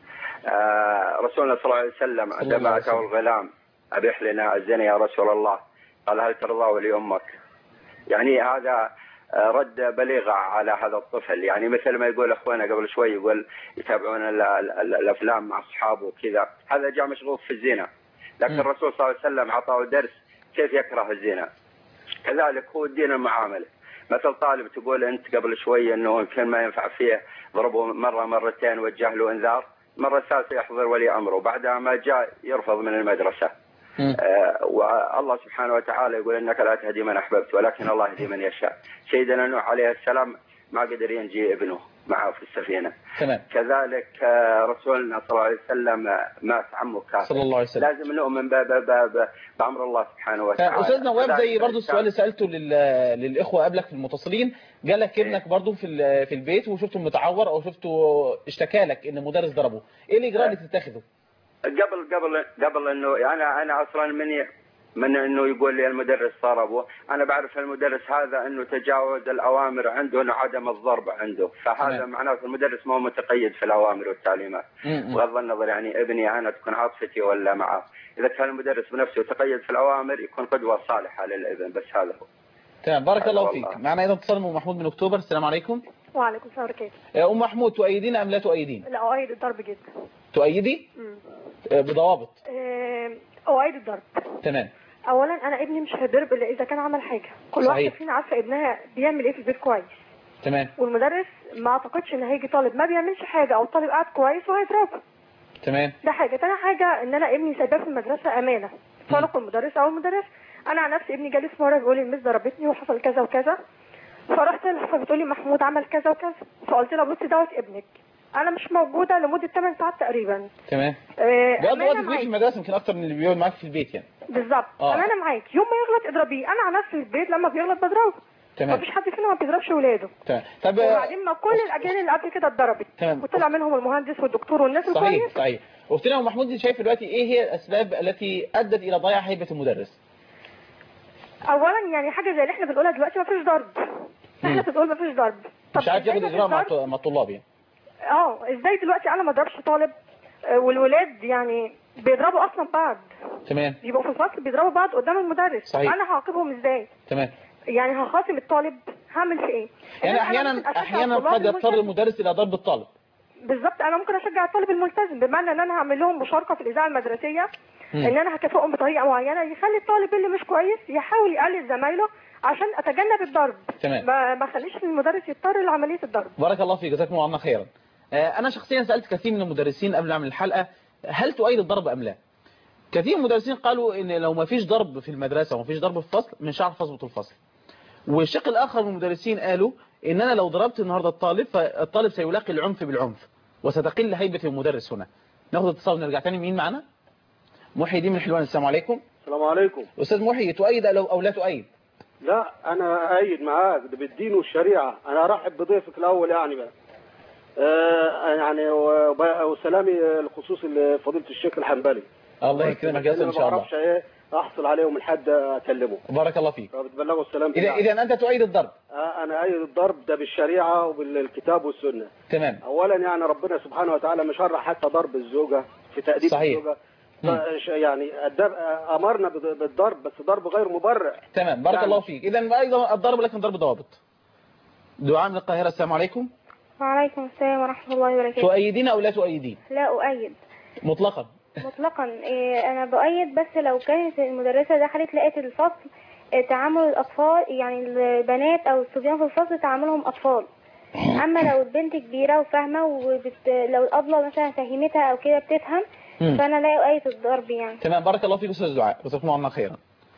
آه رسولنا صلى الله عليه وسلم عندما أتاه الغلام أبيح لنا الزنا يا رسول الله، قال هل ترضاه لأمك؟ يعني هذا آه، رد بليغة على هذا الطفل، يعني مثل ما يقول أخوانا قبل شوي يقول يتابعون ال- ال- ال- الأفلام مع أصحابه وكذا، هذا جاء مشغوف في الزنا، لكن م. الرسول صلى الله عليه وسلم أعطاه درس كيف يكره الزنا. كذلك هو الدين المعاملة. مثل طالب تقول أنت قبل شوي أنه يمكن ما ينفع فيه ضربه مرة مرتين وجه له إنذار، مرة الثالثة يحضر ولي أمره، بعدها ما جاء يرفض من المدرسة. آه والله سبحانه وتعالى يقول إنك لا تهدي من أحببت ولكن الله يهدي من يشاء. سيدنا نوح عليه السلام ما قدر ينجي ابنه معه في السفينة. تمام. كذلك آه رسولنا صلى الله عليه وسلم آه، مات عمه كافر. صلى الله عليه وسلم. لازم نؤمن ب- ب- ب- ب- بأمر الله سبحانه وتعالى. استاذ نواف، زي كذلك برضو السؤال اللي سالته لل... للاخوه قبلك في المتصلين، جالك ابنك برضو في ال- في البيت وشفته متعور او شفته اشتكى لك ان مدرس ضربه، ايه الاجراء اللي تتخذه؟ قبل قبل قبل انه انا انا اصلا مني من انه يقول لي المدرس ضربه. انا بعرف المدرس هذا انه تجاوز الاوامر عنده، انه عدم الضرب عنده، فهذا معناته المدرس ما هو متقيد في الاوامر والتعليمات. بغض النظر يعني ابني انا تكون عاطفتي ولا معه، اذا كان المدرس بنفسه يتقيد في الاوامر يكون قدوه صالحه للابن، بس هذا هو. تمام، بارك الله فيك. معنا ايضا اتصال ام محمود من اكتوبر. السلام عليكم. وعليكم السلام ورحمه الله. يا ام محمود، تؤيدين ام لا تؤيدين؟ لا، اؤيد الضرب جدا. تؤيدي؟ امم بضوابط. اؤيد الضرب. تمام. اولا انا ابني مش هيضرب الا اذا كان عمل حاجه، كل واحده فينا عارفه ابنها بيعمل ايه في البيت كويس. تمام. والمدرس ما اعتقدش ان هيجي طالب ما بيعملش حاجه او طالب قاعد كويس وهيضربه. تمام. ده حاجه. تاني حاجه ان انا ابني سايباه في المدرسه امانه، فرق المدرس او المدرس. انا عن نفسي ابني جالي في مره بيقول لي المس ضربتني وحصل كذا وكذا، فرحت لها فبتقول لي محمود عمل كذا وكذا، فقلت لها بصي دوت ابنك، انا مش موجوده لمده ثمان ساعات تقريبا. تمام. آه بيقضي وقت كبير في المدرسه، يمكن اكتر من اللي بيقعد معاك في البيت يعني. بالظبط. آه. انا معاك، يوم ما يغلط اضربيه، انا عن نفسي في البيت لما بيغلط بضربه. تمام. مفيش حد فينا ما بيضربش ولاده. تمام. طب وبعدين ما كل الاجيال اللي قبل كده اتضربت. تمام. وطلع منهم المهندس والدكتور والناس صحيح الكويسه. صحيح. اختنا ام محمود، شايف دلوقتي ايه هي الاسباب التي ادت الى ضياع هيبه المدرس؟ اولا يعني حاجه زي اللي احنا بنقولها دلوقتي ما فيش ضرب. احنا بنقول ما فيش ضرب. مش عارف ياخد اجراء مع مع الطلاب يعني. اه ازاي دلوقتي انا ما اضربش طالب والولاد يعني بيضربوا اصلا بعض. تمام. يبقوا في الفصل بيضربوا بعض قدام المدرس. صحيح. انا هعاقبهم ازاي؟ تمام. يعني هخاصم الطالب، هعمل في ايه؟ يعني احيانا احيانا قد يضطر المدرس الى ضرب الطالب. بالظبط. انا ممكن اشجع الطالب الملتزم، بمعنى ان انا هعمل لهم مشاركه في الاذاعه المدرسيه، مم. ان انا هكافئهم بطريقه معينه يخلي الطالب اللي مش كويس يحاول يقلد زمايله عشان اتجنب الضرب. تمام. ما اخليش المدرس يضطر لعمليه الضرب. بارك الله فيك، جزاكم الله عنا خيرا. انا شخصيا سالت كثير من المدرسين قبل ما اعمل الحلقه هل تؤيد الضرب ام لا؟ كثير من المدرسين قالوا ان لو ما فيش ضرب في المدرسه وما فيش ضرب في الفصل مش هعرف اظبط الفصل. والشق الاخر من المدرسين قالوا ان انا لو ضربت النهارده الطالب فالطالب سيلاقي العنف بالعنف وستقل هيبه المدرس هنا. ناخد اتصال ونرجع تاني. مين معانا؟ محي الدين من حلوان. السلام عليكم. السلام عليكم. استاذ محي، تؤيد او لا تؤيد؟ لا انا اؤيد معاك، ده بالدين والشريعه. انا ارحب بضيفك الاول يعني بقى. آه يعني وسلامي الخصوصي لفضيله الشيخ الحنبلي. الله يكرمك يا استاذ ان شاء الله. ما بعرفش ايه احصل عليه من حد اكلمه. بارك الله فيك. فبتبلغوا السلام. اذا اذا انت تؤيد الضرب؟ آه انا اؤيد الضرب ده بالشريعه وبالكتاب والسنه. تمام. اولا يعني ربنا سبحانه وتعالى مشرع حتى ضرب الزوجه في تأديب صحيح. الزوجه. يعني امرنا بالضرب بس ضرب غير مبرر. تمام. بارك يعني الله فيك. اذا ايضا الضرب لكن ضرب ضوابط. دعاء من القاهره. السلام عليكم. وعليكم السلام ورحمه الله وبركاته. تؤيدين او لا تؤيدين؟ لا اؤيد مطلقا. مطلقا. إيه انا بؤيد، بس لو كانت المدرسه دخلت لقيت الفصل تعامل الاطفال يعني البنات او الصبيان في الفصل تعاملهم اطفال. اما لو البنت كبيره وفاهمه وبت... لو الابله مثلا فهمتها او كده بتفهم، مم. فانا لا اؤيد الضرب يعني. تمام. بارك الله فيك استاذ دعاء، جزاكم الله خيرا.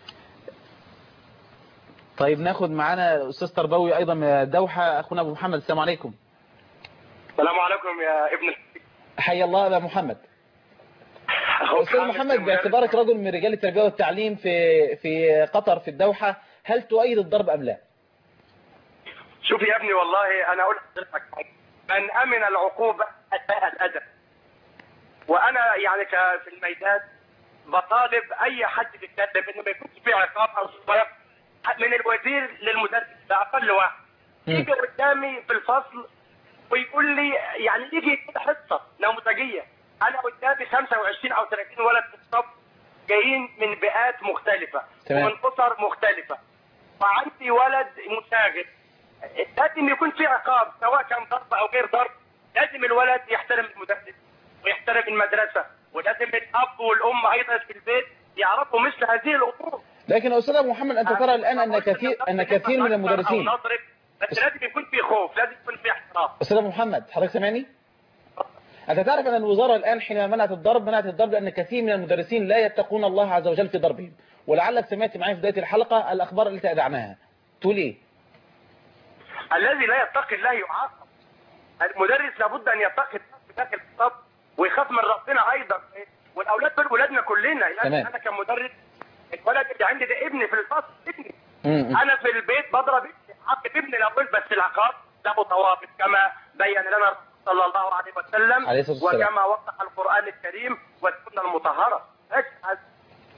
طيب ناخد معانا استاذ تربوي ايضا من الدوحه، اخونا ابو محمد. السلام عليكم. السلام عليكم يا ابن. حي الله ابا محمد. استاذ محمد، باعتبارك رجل من رجال التربيه والتعليم في في قطر في الدوحه، هل تؤيد الضرب ام لا؟ شوف يا ابني، والله انا اقول لحضرتك من امن العقوبه اساء الادب. وانا يعني في الميدان بطالب اي حد بيتكلم انه ما يكونش في عقاب او صفه من الوزير للمدرس، ده اقل واحد يجي قدامي في الفصل ويقول لي يعني يجي حصه نموذجيه، انا قدامي خمسة وعشرين او ثلاثين ولد في الصف جايين من بيئات مختلفه ومن اسر مختلفه، وعندي ولد مشاغب. لازم يكون في عقاب سواء كان ضرب او غير ضرب. لازم الولد يحترم المدرس ويحترم المدرسه، ولازم الاب والام ايضا في البيت يعرفوا مثل هذه الامور. لكن يا استاذ ابو محمد، انت ترى الان ان كثير ان كثير من المدرسين بس لازم يكون في خوف، لازم يكون في احترام. استاذ ابو محمد، حضرتك سامعني؟ انت تعرف ان الوزاره الان حين منعت الضرب منعت الضرب لان كثير من المدرسين لا يتقون الله عز وجل في ضربهم، ولعلك سمعت معي في بدايه الحلقه الاخبار التي اذعناها. تقول ايه؟ الذي لا يتقي الله يعاقب. المدرس لابد ان يتقي داخل الصف ويخاف من ربنا ايضا، والاولاد دول ولادنا كلنا. يعني انا كمدرس الولد اللي عندي ده ابني في الفصل، ابني. انا في البيت بضرب ابني، عاقب ابني الاول، بس العقاب له ضوابط كما بين لنا صلى الله عليه وسلم، وكما وضح القران الكريم والسنه المطهره.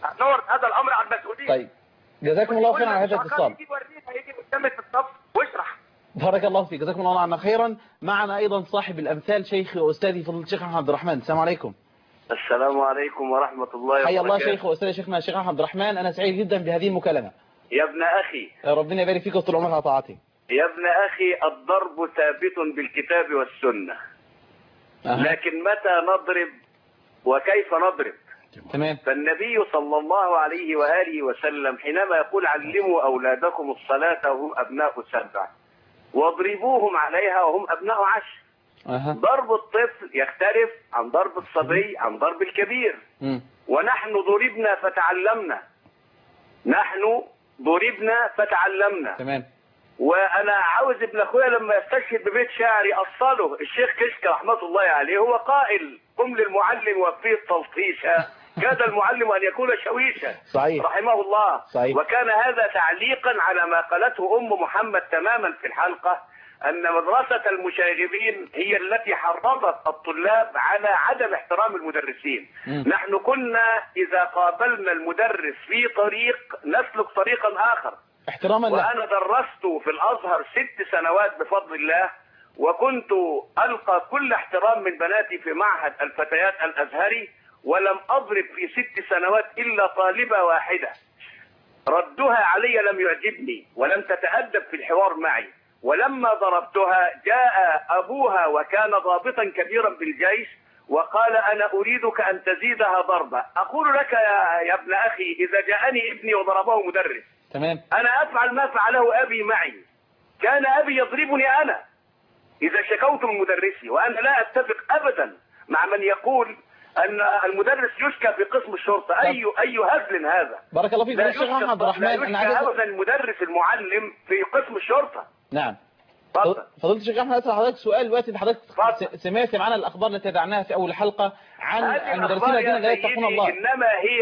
نعرض هذا الامر على المسؤولين. طيب جزاكم الله خيرا على هذا الاتصال. يجي ورينا يجي قدامك في الصف واشرح. بارك الله فيك، جزاكم الله عنا خيرا. معنا ايضا صاحب الامثال شيخي واستاذي فضيله الشيخ احمد عبد الرحمن. السلام عليكم. السلام عليكم ورحمة الله وبركاته. حيا الله شيخ واستاذ شيخنا الشيخ احمد عبد الرحمن، انا سعيد جدا بهذه المكالمة. يا ابن أخي ربنا يبارك فيك وطول عمرك على طاعته. يا ابن أخي الضرب ثابت بالكتاب والسنة. أه. لكن متى نضرب وكيف نضرب؟ تمام. فالنبي صلى الله عليه وآله وسلم حينما يقول علموا أولادكم الصلاة وهم أبناء سبع واضربوهم عليها وهم أبناء عشر. أه. ضرب الطفل يختلف عن ضرب الصبي عن ضرب الكبير. م. ونحن ضربنا فتعلمنا، نحن ضربنا فتعلمنا. تمام. وانا عاوز ابن اخويا لما يستشهد ببيت شعري اصله الشيخ كشك رحمه الله عليه، هو قائل قم للمعلم وفيه التلطيشه كاد المعلم ان يكون شويشا. صحيح. رحمه الله. صحيح. وكان هذا تعليقا على ما قالته ام محمد تماما في الحلقه، ان مدرسه المشاغبين هي التي حرضت الطلاب على عدم احترام المدرسين. م. نحن كنا اذا قابلنا المدرس في طريق نسلك طريقا اخر احتراما له. وأنا درست في الأزهر ست سنوات بفضل الله، وكنت ألقى كل احترام من بناتي في معهد الفتيات الأزهري، ولم أضرب في ست سنوات إلا طالبة واحدة ردها علي لم يعجبني ولم تتأدب في الحوار معي، ولما ضربتها جاء أبوها وكان ضابطا كبيرا بالجيش وقال أنا أريدك أن تزيدها ضربة. أقول لك يا, يا ابن أخي إذا جاءني ابني وضربه مدرس تمام. أنا أفعل ما فعله أبي معي، كان أبي يضربني أنا إذا شكوت من مدرسي، وأنا لا أتفق أبدا مع من يقول أن المدرس يشكى في قسم الشرطة. أي أي هزل هذا. بارك الله فيك. لا الشيخ احمد عبد الرحمن أنا عايز أبدا المدرس المعلم في قسم الشرطة. نعم. فضلت الشيخ احمد اسال حضرتك سؤال دلوقتي. حضرتك سمعت معنا الاخبار التي تابعناها في اول حلقه عن المدرسين الذين لا يتقون الله. انما هي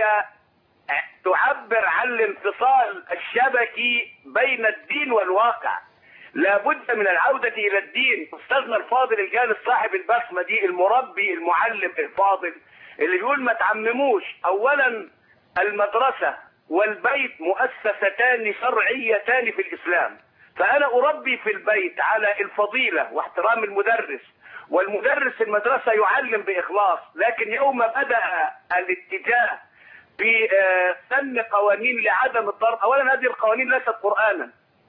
تعبر عن الانفصال الشبكي بين الدين والواقع. لابد من العودة إلى الدين. أستاذنا الفاضل الجالس صاحب البسمة دي المربي المعلم الفاضل اللي بيقول ما تعمموش. أولا المدرسة والبيت مؤسستان شرعيتان في الإسلام، فأنا أربي في البيت على الفضيلة واحترام المدرس، والمدرس في المدرسة يعلم بإخلاص. لكن يوم بدأ الاتجاه في سن قوانين لعدم الضرب، اولا هذه القوانين ليست قرانا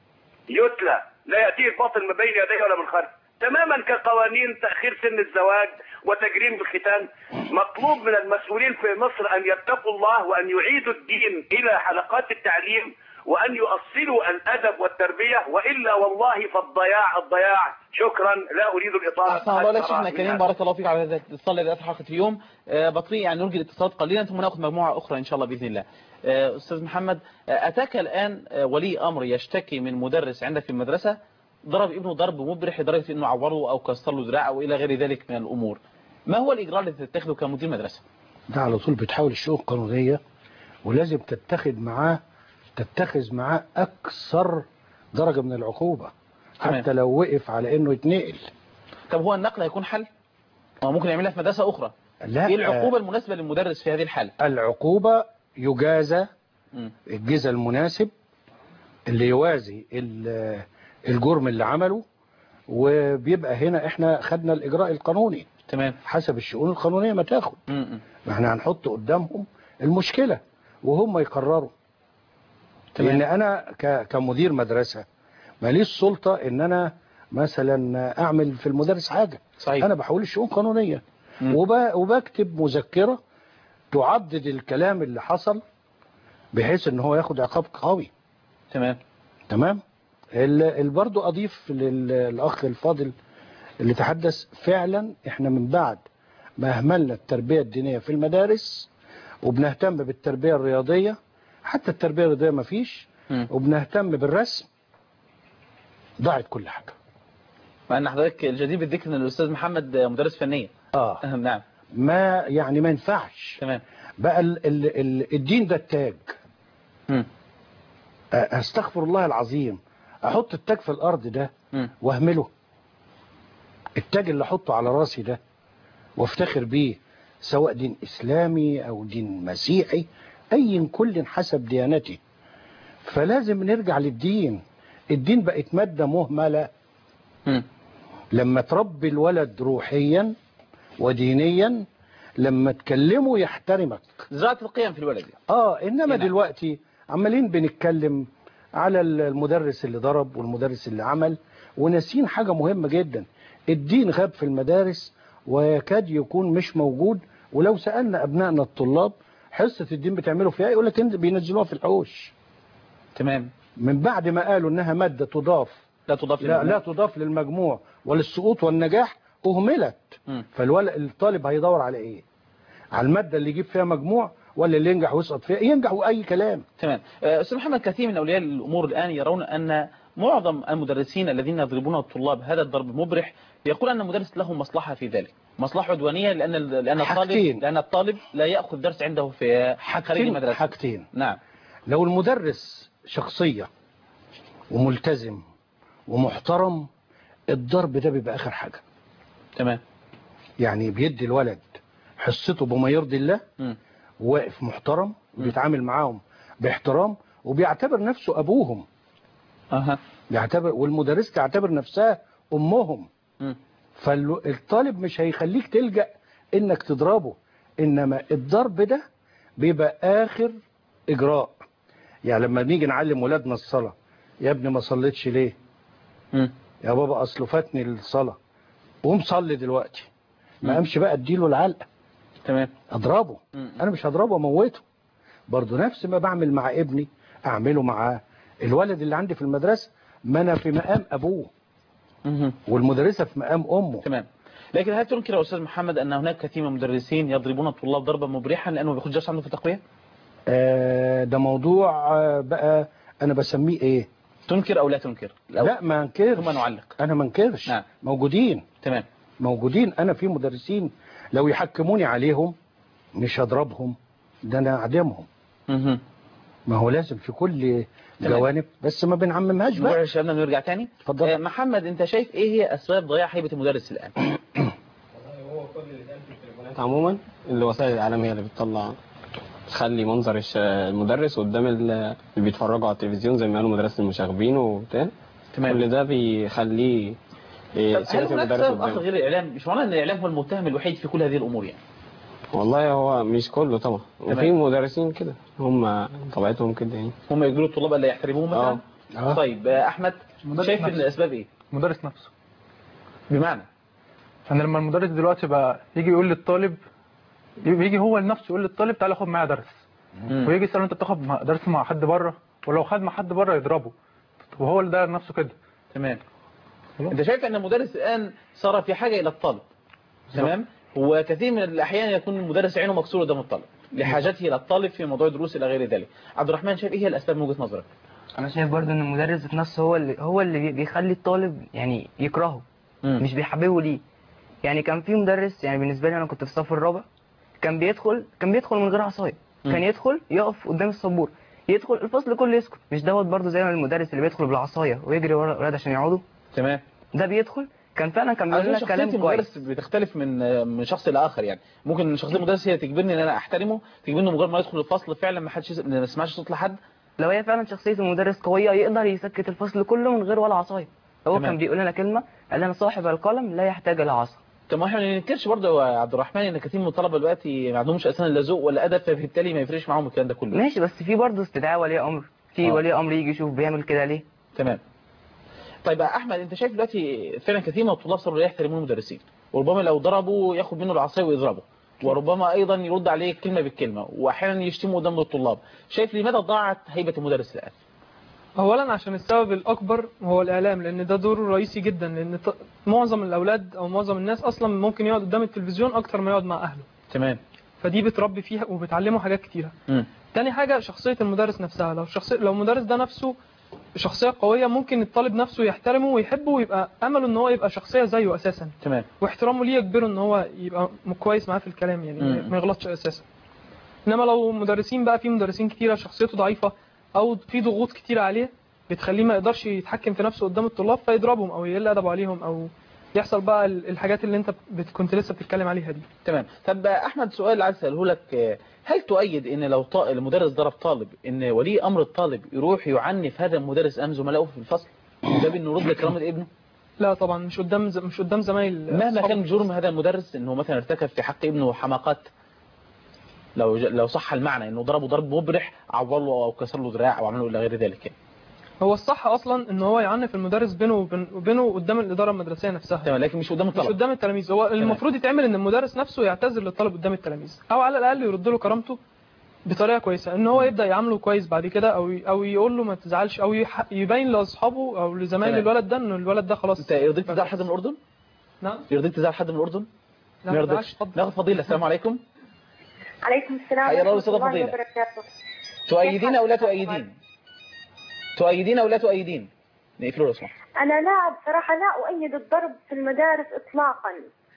يتلى لا ياتيه الباطل من بين يديه ولا من خلفه، تماما كقوانين تاخير سن الزواج وتجريم الختان. مطلوب من المسؤولين في مصر ان يتقوا الله وان يعيدوا الدين الى حلقات التعليم وان يؤصلوا الادب والتربيه، والا والله فالضياع الضياع. شكرا، لا اريد الاطاله. احسن الله لك شيخنا الكريم، بارك الله فيك على هذا الاتصال الذي اتحقق في يوم. أه بطيء يعني نرجي الاتصالات قليلا ثم ناخذ مجموعه اخرى ان شاء الله باذن الله. أه استاذ محمد، أه اتاك الان ولي امر يشتكي من مدرس عندك في المدرسه ضرب ابنه ضرب مبرح لدرجه انه عوره او كسر له ذراع او الى غير ذلك من الامور، ما هو الاجراء الذي تتخذه كمدير مدرسه؟ ده على طول بتحاول الشؤون القانونيه، ولازم تتخذ معاه تتخذ معاه اكثر درجه من العقوبه حتى تمام. لو وقف على انه يتنقل. طب هو النقل هيكون حل؟ هو ممكن يعملها في مدرسه اخرى. لا، ايه العقوبه المناسبه للمدرس في هذه الحاله؟ العقوبه يجازى الجزاء المناسب اللي يوازي الجرم اللي عمله، وبيبقى هنا احنا خدنا الاجراء القانوني تمام حسب الشؤون القانونيه ما تاخد. ما احنا هنحط قدامهم المشكله وهم يقرروا. لان انا كمدير مدرسه ماليش سلطه ان انا مثلا اعمل في المدرس حاجه. صحيح. انا بحول الشؤون قانونيه وبكتب مذكره تعدد الكلام اللي حصل بحيث ان هو ياخد عقاب قوي. تمام تمام. برضه اضيف للاخ الفاضل اللي تحدث، فعلا احنا من بعد ما اهملنا التربيه الدينيه في المدارس وبنهتم بالتربيه الرياضيه، حتى التربيه الرياضيه ما فيش، وبنهتم بالرسم، ضاعت كل حاجه. مع ان حضرتك الجدير بالذكر ان الاستاذ محمد مدرس فنيه. اه نعم. ما يعني ما ينفعش. تمام. بقى ال ال ال الدين ده التاج. امم استغفر الله العظيم، احط التاج في الارض ده واهمله. التاج اللي احطه على راسي ده وافتخر بيه، سواء دين اسلامي او دين مسيحي أي كل حسب ديانته. فلازم نرجع للدين. الدين بقت مادة مهملة. م. لما تربي الولد روحيا ودينيا، لما تكلمه يحترمك. زراعة القيم في الولد. اه انما دلوقتي عمالين بنتكلم على المدرس اللي ضرب والمدرس اللي عمل، وناسين حاجة مهمة جدا. الدين غاب في المدارس ويكاد يكون مش موجود. ولو سألنا أبنائنا الطلاب حصة الدين بتعملوا فيها، يقول لك بينزلوها في الحوش. تمام. من بعد ما قالوا انها مادة تضاف لا تضاف لا, للمجموع. لا تضاف للمجموع وللسقوط والنجاح، اهملت. فالولد الطالب هيدور على ايه؟ على المادة اللي يجيب فيها مجموع ولا اللي ينجح ويسقط فيها؟ ينجح واي كلام. تمام. استاذ محمد، كثير من اولياء الامور الان يرون ان معظم المدرسين الذين يضربون الطلاب هذا الضرب مبرح، يقول ان المدرس له مصلحة في ذلك، مصلحة عدوانية، لان لان الطالب لان الطالب لا ياخذ درس عنده في خارج المدرسة. حاجتين. نعم. لو المدرس شخصية وملتزم ومحترم، الضرب ده بيبقى اخر حاجة. تمام. يعني بيدي الولد حصته بما يرضي الله، م. واقف محترم وبيتعامل معاهم باحترام وبيعتبر نفسه ابوهم. اها. بيعتبر، والمدرس تعتبر نفسها امهم. م. فالطالب مش هيخليك تلجأ انك تضربه، انما الضرب ده بيبقى اخر اجراء. يعني لما نيجي نعلم ولادنا الصلاة، يا ابني ما صليتش ليه؟ م. يا بابا اصله فاتني الصلاة، قوم صلي دلوقتي. ما امشي بقى اديله العلقة. تمام. اضربه. م. انا مش هضربه اموته. برضه نفس ما بعمل مع ابني اعمله مع الولد اللي عندي في المدرسة. ما انا في مقام ابوه م. والمدرسة في مقام امه. تمام. لكن هل تنكر يا استاذ محمد ان هناك كثير من المدرسين يضربون الطلاب ضربا مبرحا لانه ما بياخدش درس عنده في التقوية؟ آه ده موضوع آه بقى انا بسميه ايه؟ تنكر او لا تنكر؟ لا ما انكرش. ثم نعلق. انا ما انكرش. نعم. موجودين. تمام. موجودين. انا في مدرسين لو يحكموني عليهم مش هضربهم، ده انا اعدمهم. اها. ما هو لازم في كل جوانب، بس ما بنعممهاش بقى. نروح شبابنا نرجع تاني. اتفضل. آه محمد، انت شايف ايه هي اسباب ضياع هيبة المدرس الان؟ عموما الوسائل الاعلاميه اللي بتطلع تخلي منظر المدرس قدام اللي بيتفرجوا على التلفزيون زي ما قالوا مدرسه المشاغبين وبتاع. تمام. كل ده بيخليه سيره المدرس قدام. غير الاعلام، مش معناه ان الاعلام هو المتهم الوحيد في كل هذه الامور يعني. والله هو مش كله طبعا، وفي مدرسين كده هم طبيعتهم كده يعني. هم يجبروا الطلاب الا يحترموهم مثلا. اه. طيب احمد، شايف ان الاسباب ايه؟ المدرس نفسه. بمعنى يعني لما المدرس دلوقتي بقى يجي يقول للطالب، يجي هو لنفسه يقول للطالب تعالى خد معايا درس، مم. ويجي يسأله انت بتاخد درس مع حد بره، ولو خد مع حد بره يضربه، وهو اللي داير نفسه كده. تمام. انت شايف ان المدرس الان صار في حاجه الى الطالب. تمام. وكثير من الاحيان يكون المدرس عينه مكسوره قدام الطالب لحاجته الى الطالب في موضوع دروس الى غير ذلك. عبد الرحمن، شايف ايه هي الاسباب من وجهه نظرك؟ انا شايف برضه ان المدرس نفسه هو اللي هو اللي بيخلي الطالب يعني يكرهه، مم. مش بيحببه ليه. يعني كان في مدرس، يعني بالنسبه لي انا كنت في الصف الرابع، كان بيدخل كان بيدخل من غير عصايه، كان يدخل يقف قدام السبوره، يدخل الفصل كله يسكت. مش دوت برضه زي ما المدرس اللي بيدخل بالعصايه ويجري ورا الاولاد عشان يقعدوا. تمام. ده بيدخل كان فعلا كان بيقول لنا كلام كويس. المدرس بتختلف من من شخص لاخر يعني. ممكن شخصيه المدرس هي تجبرني ان انا احترمه، تجبرني مجرد ما يدخل الفصل فعلا ما حدش ما يسمعش صوت لحد. لو هي فعلا شخصيه المدرس قويه يقدر يسكت الفصل كله من غير ولا عصايه. هو تمام. كان بيقول لنا كلمه، قال لنا صاحب القلم لا يحتاج الى عصا. طب ما احنا ما ننكرش برضه يا عبد الرحمن ان كثير من الطلبه دلوقتي ما عندهمش اساسا لا ذوق ولا ادب، فبالتالي ما يفرقش معاهم الكلام ده كله. ماشي، بس في برضه استدعاء ولي امر، في ولي امر يجي يشوف بيعمل كده ليه. تمام. طيب يا احمد، انت شايف دلوقتي فعلا كثير من الطلاب صاروا لا يحترمون المدرسين، وربما لو ضربوا ياخد منه العصايه ويضربه، وربما ايضا يرد عليه كلمه بالكلمه، واحيانا يشتموا قدام الطلاب. شايف لماذا ضاعت هيبه المدرس الان؟ اولا عشان السبب الاكبر هو الاعلام، لان ده دوره رئيسي جدا، لان معظم الاولاد او معظم الناس اصلا ممكن يقعد قدام التلفزيون اكتر ما يقعد مع اهله. تمام. فدي بتربي فيها وبتعلمه حاجات كتيره. امم تاني حاجه شخصيه المدرس نفسها، لو شخصيه لو المدرس ده نفسه شخصيه قويه ممكن الطالب نفسه يحترمه ويحبه ويبقى امله ان هو يبقى شخصيه زيه اساسا. تمام. واحترامه ليه يجبره ان هو يبقى كويس معاه في الكلام، يعني مم. ما يغلطش اساسا. انما لو مدرسين بقى، في مدرسين كتيره شخصيته ضعيفه او في ضغوط كتيره عليه بتخليه ما يقدرش يتحكم في نفسه قدام الطلاب فيضربهم او يقل ادبه عليهم او يحصل بقى الحاجات اللي انت بت- كنت لسه بتتكلم عليها دي. تمام. طب احمد سؤال عايز اساله لك، هل تؤيد ان لو طا- المدرس ضرب طالب ان ولي امر الطالب يروح يعنف هذا المدرس امام زملائه في الفصل ده بانه رد كرامه ابنه؟ لا طبعا مش قدام ز- مش قدام زمايل مهما أصحابه. كان جرم هذا المدرس انه مثلا ارتكب في حق ابنه حماقات، لو ج- لو صح المعنى انه ضربه ضرب مبرح عور له او كسر له دراع او عمل له الى غير ذلك يعني. هو الصح اصلا ان هو يعنف المدرس بينه وبين- وبينه قدام الاداره المدرسيه نفسها. تمام، لكن مش قدام مش الطلبه. قدام التلاميذ. هو المفروض يتعمل ان المدرس نفسه يعتذر للطالب قدام التلاميذ، او على الاقل يرد له كرامته بطريقه كويسه، ان هو يبدا يعامله كويس بعد كده، او ي- او يقول له ما تزعلش، او يح- يبين لاصحابه او لزمايل تمام. الولد ده ان الولد ده خلاص. انت يرضيك تزعل حد من الاردن؟ نعم. يرضيك تزعل حد من الاردن؟ لا، ما ما يرضيكش. تزعلش، اتفضل. ناخد فضيله. السلام عليكم. عليكم السلام حيا الله ورحمة أستاذة الله فضيلة. وبركاته. تؤيدين او لا تؤيدين؟ تؤيدين او لا تؤيدين؟ نقفلوا لو سمحت. أنا لا بصراحة لا أؤيد الضرب في المدارس إطلاقا.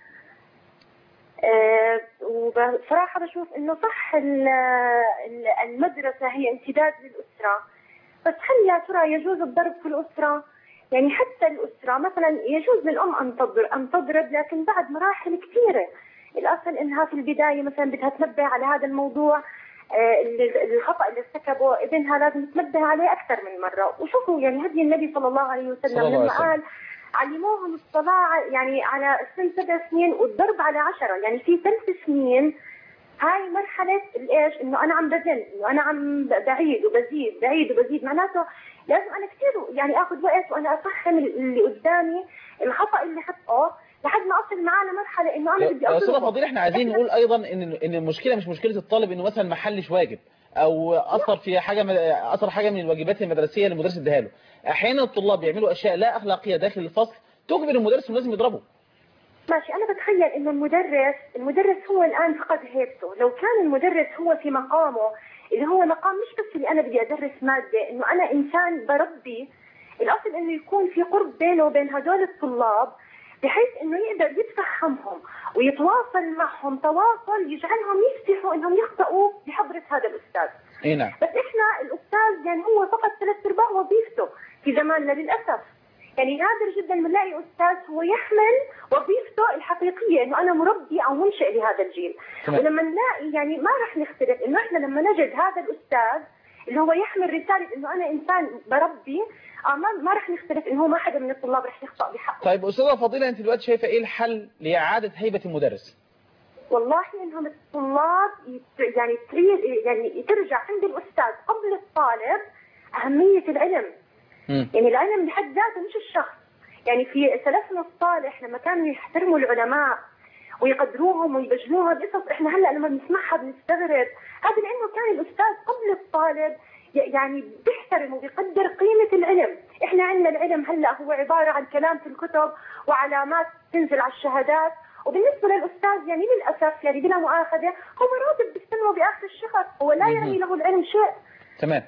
أه وبصراحة بشوف إنه صح ال- ال- المدرسة هي امتداد للأسرة، بس هل يا ترى يجوز الضرب في الأسرة؟ يعني حتى الأسرة مثلا يجوز للأم أن تضرب أن تضرب لكن بعد مراحل كثيرة. الأصل إنها في البداية مثلا بدها تنبه على هذا الموضوع، آه، ال- الخطأ اللي ارتكبه ابنها لازم تنبه عليه أكثر من مرة. وشوفوا يعني هدي النبي صلى الله عليه وسلم صلى الله عليه لما وسلم. قال علموهم الصلاة يعني على سن سبع سنين والضرب على عشرة، يعني في ثلاث سنين هاي مرحلة الايش انه انا عم بزن، انه انا عم بعيد وبزيد بعيد وبزيد، معناته لازم انا كثير يعني اخذ وقت وانا افهم اللي قدامي الخطأ اللي حقه لحد ما اصل معاه لمرحلة انه انا بدي يا استاذه اضربه. فضيله، احنا عايزين نقول ايضا ان ان المشكله مش مشكله الطالب انه مثلا ما حلش واجب او اثر في حاجه من اثر حاجه من الواجبات المدرسيه اللي المدرس اداها له. احيانا الطلاب بيعملوا اشياء لا اخلاقيه داخل الفصل تجبر المدرس انه لازم يضربه. ماشي، أنا بتخيل إنه المدرس المدرس هو الآن فقد هيبته. لو كان المدرس هو في مقامه اللي هو مقام مش بس اللي أنا بدي أدرس مادة، إنه أنا إنسان بربي، الأصل إنه يكون في قرب بينه وبين هدول الطلاب بحيث إنه يقدر يتفهمهم ويتواصل معهم تواصل يجعلهم يفتحوا إنهم يخطئوا بحضرة هذا الأستاذ. اي نعم. بس إحنا الأستاذ يعني هو فقط ثلاث أرباع وظيفته في زماننا للأسف. يعني نادر جدا بنلاقي استاذ هو يحمل وظيفته الحقيقيه انه انا مربي او منشئ لهذا الجيل. تمام. ولما نلاقي يعني ما رح نختلف انه احنا لما نجد هذا الاستاذ اللي هو يحمل رساله انه انا انسان بربي، آه ما ما رح نختلف انه هو ما حدا من الطلاب رح يخطا بحقه. طيب استاذه فضيله، انت دلوقتي شايفه ايه الحل لاعاده هيبه المدرس؟ والله انهم الطلاب يت- يعني تريد يعني ترجع عند الاستاذ قبل الطالب اهميه العلم. مم. يعني العلم بحد ذاته مش الشخص. يعني في سلفنا الصالح لما كانوا يحترموا العلماء ويقدروهم ويبجلوها بقصص احنا هلا لما بنسمعها بنستغرب، هذا لانه كان الاستاذ قبل الطالب ي- يعني بيحترم وبيقدر قيمه العلم. احنا عندنا العلم هلا هو عباره عن كلام في الكتب وعلامات تنزل على الشهادات، وبالنسبه للاستاذ يعني للاسف يعني بلا مؤاخذه هو راتب بيستلمه باخر الشهر، هو لا يعني له العلم شيء. تمام.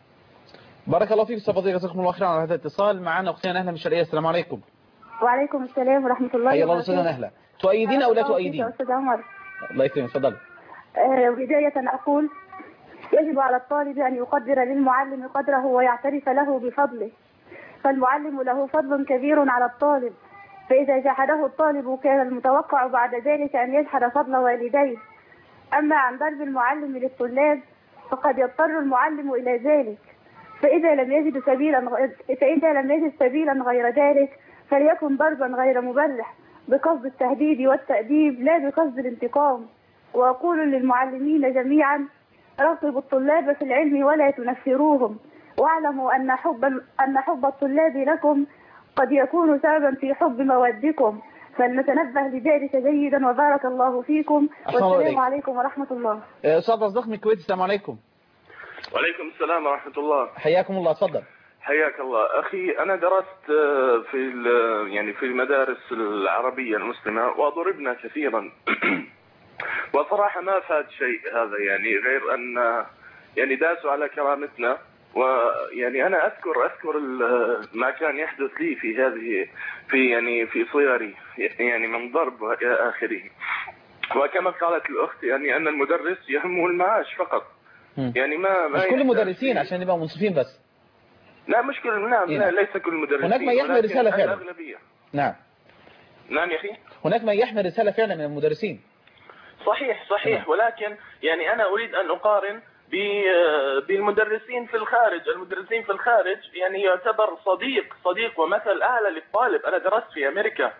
بارك الله فيك استاذ فضيله، جزاكم الله خيرا على هذا الاتصال. معنا اختنا نهله من الشرقيه. السلام عليكم. وعليكم السلام ورحمة الله حيا الله وبركاته. استاذه نهله. تؤيدين او لا تؤيدين؟ أستاذ عمر، الله يكرمك، اتفضل. آه، بداية أقول يجب على الطالب أن يقدر للمعلم قدره ويعترف له بفضله، فالمعلم له فضل كبير على الطالب، فإذا جحده الطالب كان المتوقع بعد ذلك أن يجحد فضل والديه. أما عن ضرب المعلم للطلاب فقد يضطر المعلم إلى ذلك، فإذا لم يجد سبيلا فإذا لم يجد سبيلا غير ذلك فليكن ضربا غير مبرح بقصد التهديد والتأديب لا بقصد الانتقام. وأقول للمعلمين جميعا راقبوا الطلاب في العلم ولا تنفروهم، واعلموا أن حب أن حب الطلاب لكم قد يكون سببا في حب مودكم، فلنتنبه لذلك جيدا. وبارك الله فيكم، والسلام عليكم ورحمة الله. استاذ أصدق من الكويت. السلام عليكم. وعليكم السلام ورحمة الله. حياكم الله، اتفضل. حياك الله أخي. أنا درست في يعني في المدارس العربية المسلمة وضربنا كثيرا وصراحة ما فات شيء هذا، يعني غير أن يعني داسوا على كرامتنا. ويعني أنا أذكر أذكر ما كان يحدث لي في هذه في يعني في صغري يعني من ضرب إلى آخره. وكما قالت الأخت يعني أن المدرس يهمه المعاش فقط. يعني ما مش كل المدرسين عشان نبقى منصفين بس. لا مش كل، نعم لا ليس كل المدرسين، هناك من يحمل رسالة فعلا. الأغلبية. نعم. نعم يا أخي. هناك من يحمل رسالة فعلا من المدرسين. صحيح صحيح، ولكن يعني أنا أريد أن أقارن بالمدرسين في الخارج. المدرسين في الخارج يعني يعتبر صديق صديق ومثل أعلى للطالب. أنا درست في أمريكا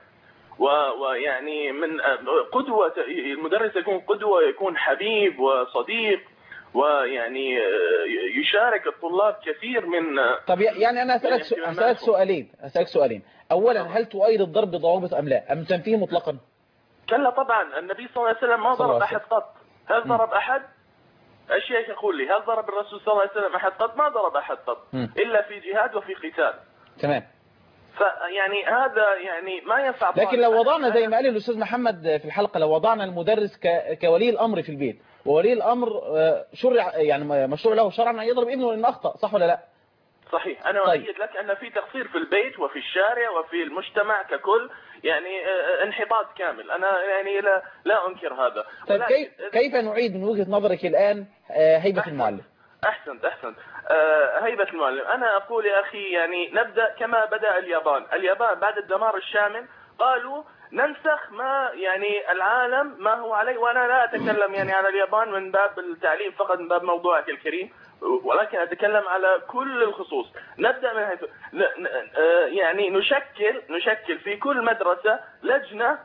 ويعني من قدوة، المدرس يكون قدوة، يكون حبيب وصديق، ويعني يشارك الطلاب كثير من. طب يعني أنا أسألك سو... أسألك سؤالين أسألك سؤالين أولا، هل تؤيد الضرب بضوابط أم لا، أم تنفيه مطلقا؟ كلا طبعا، النبي صلى الله عليه وسلم ما ضرب أحد قط. هل ضرب أحد؟ الشيخ يقول لي هل ضرب الرسول صلى الله عليه وسلم أحد قط؟ ما ضرب أحد قط إلا في جهاد وفي قتال. تمام. فيعني هذا يعني ما ينفع. لكن لو وضعنا زي ما قال الأستاذ محمد في الحلقة، لو وضعنا المدرس ك... كولي الأمر في البيت، وولي الأمر شرع يعني مشروع له شرعا أن يضرب ابنه لأن أخطأ، صح ولا لا؟ صحيح. أنا طيب. أؤيد لك أن في تقصير في البيت وفي الشارع وفي المجتمع ككل، يعني انحطاط كامل. أنا يعني لا لا أنكر هذا. طيب كيف كيف نعيد من وجهة نظرك الآن هيبة أحسن. المعلم؟ أحسنت أحسنت. أه هيبة المعلم، أنا أقول يا أخي يعني نبدأ كما بدأ اليابان. اليابان بعد الدمار الشامل قالوا ننسخ ما يعني العالم ما هو عليه، وأنا لا أتكلم يعني على اليابان من باب التعليم فقط، من باب موضوعك الكريم، ولكن أتكلم على كل الخصوص. نبدأ من حيث يعني نشكل نشكل في كل مدرسة لجنة